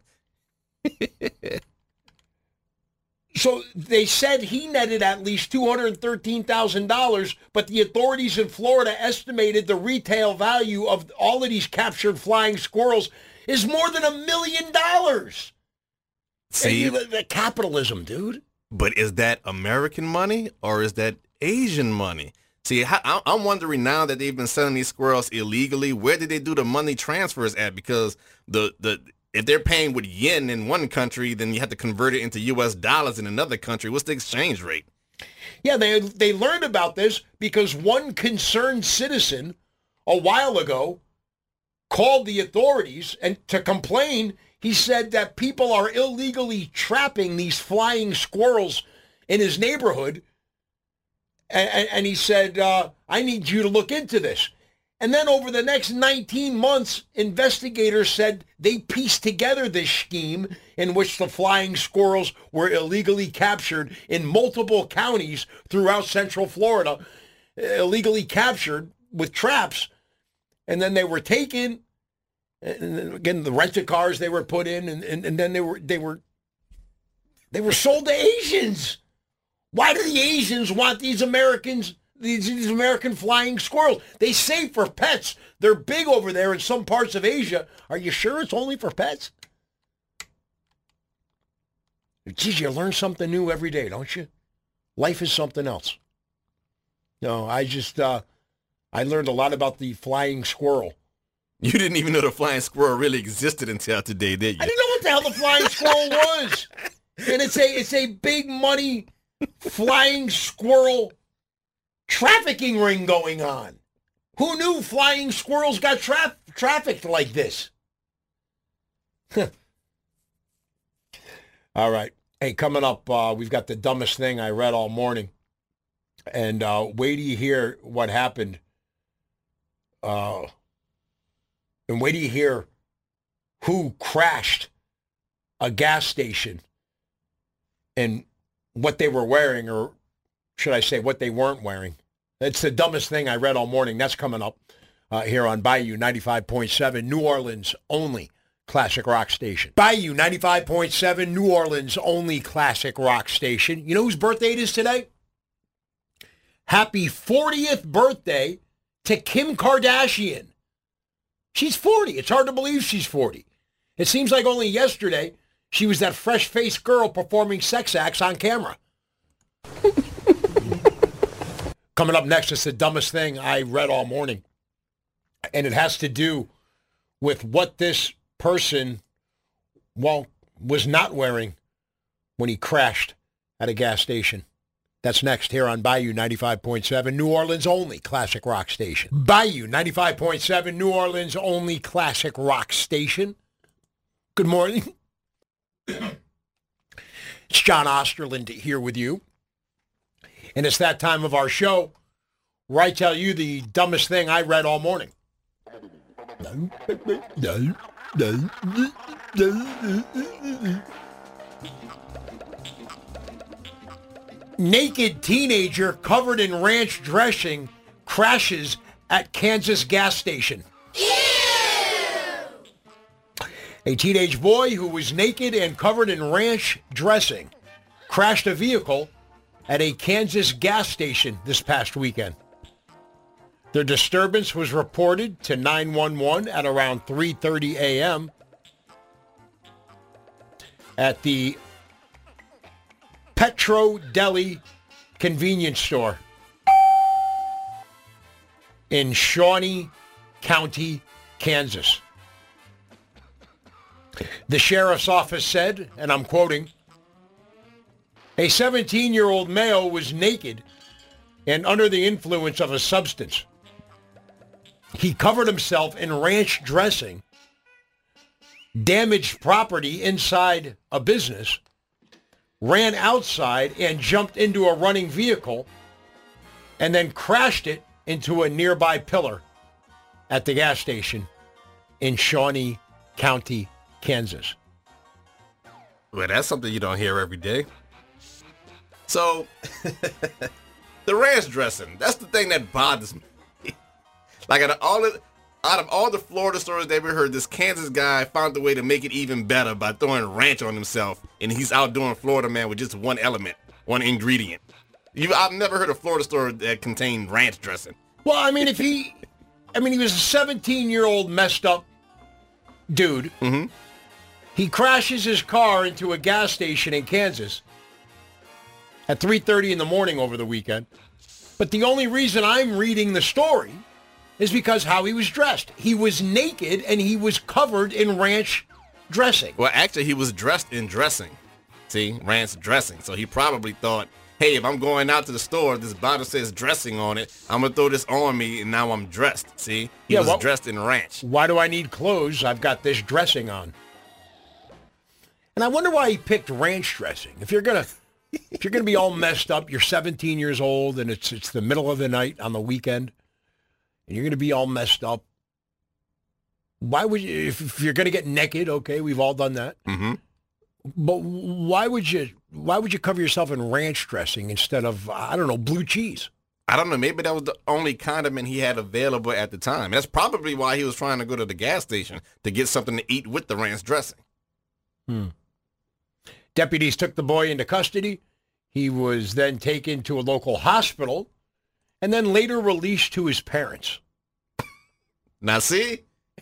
So they said he netted at least two hundred thirteen thousand dollars, but the authorities in Florida estimated the retail value of all of these captured flying squirrels is more than a million dollars. See, the, the capitalism, dude. But is that American money or is that Asian money? See, I'm wondering now that they've been selling these squirrels illegally, where did they do the money transfers at? Because the the if they're paying with yen in one country, then you have to convert it into U S dollars in another country. What's the exchange rate? Yeah, they they learned about this because one concerned citizen a while ago called the authorities and to complain. He said that people are illegally trapping these flying squirrels in his neighborhood. And, and he said, uh, I need you to look into this. And then over the next nineteen months, investigators said they pieced together this scheme in which the flying squirrels were illegally captured in multiple counties throughout Central Florida, illegally captured with traps. And then they were taken. And again, the rental cars they were put in, and, and, and then they were they were they were sold to Asians. Why do the Asians want these Americans, these, these American flying squirrels? They say for pets. They're big over there in some parts of Asia. Are you sure it's only for pets? Geez, you learn something new every day, don't you? Life is something else. No, I just uh, I learned a lot about the flying squirrel. You didn't even know the flying squirrel really existed until today, did you? I didn't know what the hell the flying squirrel was. And it's a it's a big money flying squirrel trafficking ring going on. Who knew flying squirrels got tra- trafficked like this? All right. Hey, coming up, uh, we've got the dumbest thing I read all morning. And uh, wait till you hear what happened. Uh, and wait till you hear who crashed a gas station and what they were wearing, or should I say what they weren't wearing. It's the dumbest thing I read all morning. That's coming up uh, here on Bayou ninety-five point seven, New Orleans' only classic rock station. Bayou ninety-five point seven, New Orleans' only classic rock station. You know whose birthday it is today? Happy fortieth birthday to Kim Kardashian. She's forty. It's hard to believe she's forty. It seems like only yesterday she was that fresh-faced girl performing sex acts on camera. Coming up next is the dumbest thing I read all morning. And it has to do with what this person, well, was not wearing when he crashed at a gas station. That's next here on Bayou ninety-five point seven, New Orleans' only classic rock station. Bayou ninety-five point seven, New Orleans' only classic rock station. Good morning. It's John Osterland here with you. And it's that time of our show where I tell you the dumbest thing I read all morning. Naked teenager covered in ranch dressing crashes at Kansas gas station. A teenage boy who was naked and covered in ranch dressing crashed a vehicle at a Kansas gas station this past weekend. The disturbance was reported to nine one one at around three thirty a.m. at the Petro Deli convenience store in Shawnee County, Kansas. The sheriff's office said, and I'm quoting, a seventeen-year-old male was naked and under the influence of a substance. He covered himself in ranch dressing, damaged property inside a business, ran outside and jumped into a running vehicle, and then crashed it into a nearby pillar at the gas station in Shawnee County, Kansas. Well, that's something you don't hear every day. So, the ranch dressing, that's the thing that bothers me. Like, out of all the, out of all the Florida stories that we heard, this Kansas guy found a way to make it even better by throwing ranch on himself, and he's outdoing Florida man with just one element, one ingredient. You, I've never heard a Florida story that contained ranch dressing. Well, I mean, if he, I mean, he was a seventeen-year-old messed up dude. Mm-hmm. He crashes his car into a gas station in Kansas at three thirty in the morning over the weekend. But the only reason I'm reading the story is because how he was dressed. He was naked and he was covered in ranch dressing. Well, actually, he was dressed in dressing. See, ranch dressing. So he probably thought, hey, if I'm going out to the store, this bottle says dressing on it, I'm going to throw this on me, and now I'm dressed. See? He yeah, was well, dressed in ranch. Why do I need clothes? I've got this dressing on. And I wonder why he picked ranch dressing. If you're going to if you're going to be all messed up, you're seventeen years old, and it's it's the middle of the night on the weekend, and you're going to be all messed up, why would you, if, if you're going to get naked, okay, we've all done that. Mm-hmm. But why would you why would you cover yourself in ranch dressing instead of, I don't know, blue cheese? I don't know. Maybe that was the only condiment he had available at the time. That's probably why he was trying to go to the gas station, to get something to eat with the ranch dressing. Hmm. Deputies took the boy into custody. He was then taken to a local hospital and then later released to his parents. Now, see?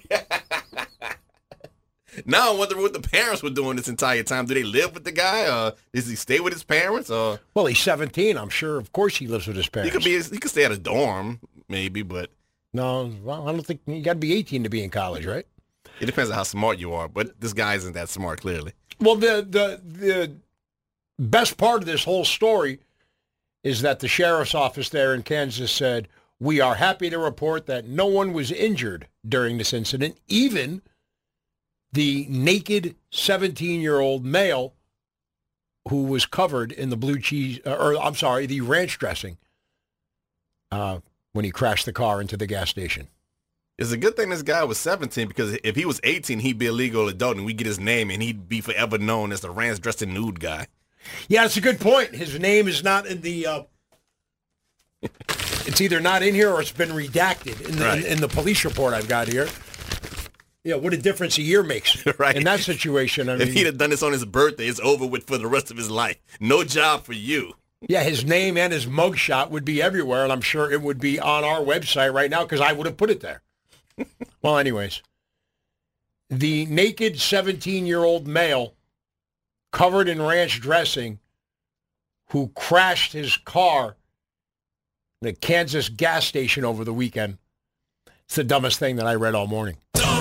Now I wonder what the parents were doing this entire time. Do they live with the guy, or does he stay with his parents? Or well, he's seventeen. I'm sure, of course, he lives with his parents. He could be. He could stay at a dorm, maybe, but no. Well, I don't think you got to be eighteen to be in college, right? It depends on how smart you are. But this guy isn't that smart, clearly. Well, the the the best part of this whole story is that the sheriff's office there in Kansas said, "We are happy to report that no one was injured during this incident, even the naked seventeen-year-old male who was covered in the blue cheese, or I'm sorry, the ranch dressing uh, when he crashed the car into the gas station." It's a good thing this guy was seventeen, because if he was eighteen, he'd be a legal adult, and we get his name, and he'd be forever known as the ranch dressing nude guy. Yeah, that's a good point. His name is not in the. Uh, it's either not in here or it's been redacted in the, right. in, in the police report I've got here. Yeah, what a difference a year makes right. in that situation. I if mean, he'd have done this on his birthday, it's over with for the rest of his life. No job for you. Yeah, his name and his mugshot would be everywhere, and I'm sure it would be on our website right now because I would have put it there. Well, anyways, the naked seventeen-year-old male covered in ranch dressing who crashed his car in a Kansas gas station over the weekend. It's the dumbest thing that I read all morning.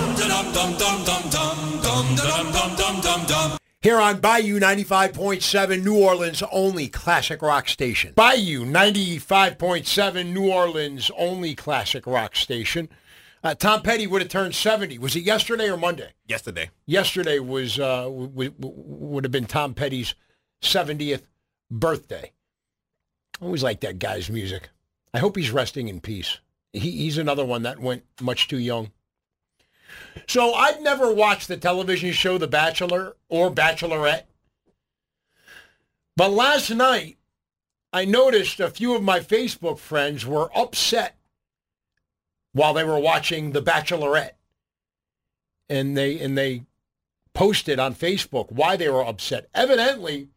Here on Bayou ninety-five point seven, New Orleans' only classic rock station. Bayou ninety-five point seven, New Orleans' only classic rock station. Uh, Tom Petty would have turned seventy. Was it yesterday or Monday? Yesterday. Yesterday was uh, w- w- would have been Tom Petty's seventieth birthday. I always liked that guy's music. I hope he's resting in peace. He, he's another one that went much too young. So I'd never watched the television show The Bachelor or Bachelorette. But last night, I noticed a few of my Facebook friends were upset while they were watching The Bachelorette. And they and they posted on Facebook why they were upset. Evidently,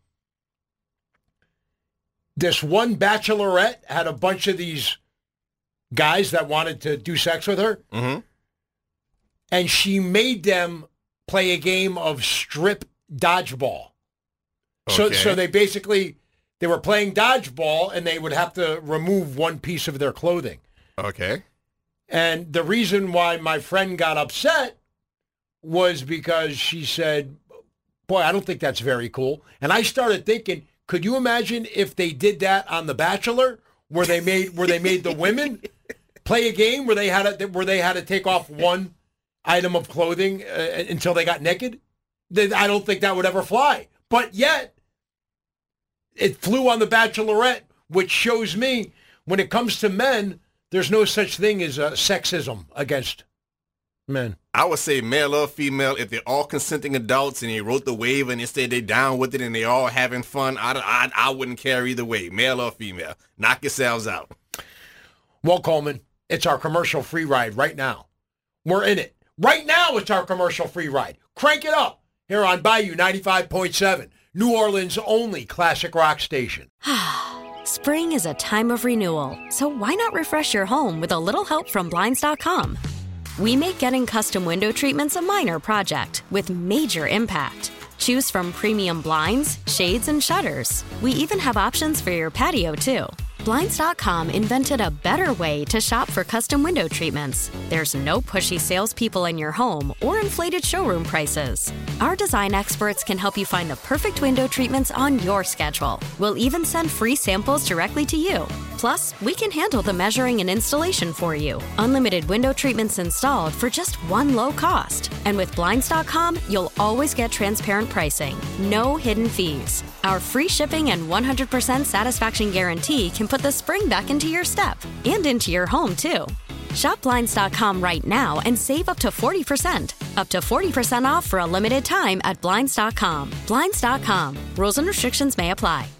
this one bachelorette had a bunch of these guys that wanted to do sex with her. Mm-hmm. And she made them play a game of strip dodgeball. Okay. So so they basically, they were playing dodgeball and they would have to remove one piece of their clothing. Okay. And the reason why my friend got upset was because she said, boy, I don't think that's very cool. And I started thinking, could you imagine if they did that on The Bachelor, where they made where they made the women play a game where they had to, where they had to take off one item of clothing uh, until they got naked? I don't think that would ever fly. But yet, it flew on The Bachelorette, which shows me when it comes to men, there's no such thing as uh, sexism against men. I would say male or female, if they're all consenting adults and they wrote the waiver and they said they're down with it and they all having fun, I, I, I wouldn't care either way, male or female. Knock yourselves out. Well, Coleman, it's our commercial-free ride right now. We're in it. Right now, it's our commercial-free ride. Crank it up here on Bayou ninety-five point seven, New Orleans' only classic rock station. Spring is a time of renewal, so why not refresh your home with a little help from Blinds dot com? We make getting custom window treatments a minor project with major impact. Choose from premium blinds, shades, and shutters. We even have options for your patio, too. Blinds dot com invented a better way to shop for custom window treatments. There's no pushy salespeople in your home or inflated showroom prices. Our design experts can help you find the perfect window treatments on your schedule. We'll even send free samples directly to you. Plus, we can handle the measuring and installation for you. Unlimited window treatments installed for just one low cost. And with Blinds dot com, you'll always get transparent pricing. No hidden fees. Our free shipping and one hundred percent satisfaction guarantee can put the spring back into your step and into your home, too. Shop Blinds dot com right now and save up to forty percent. Up to forty percent off for a limited time at Blinds dot com. Blinds dot com. Rules and restrictions may apply.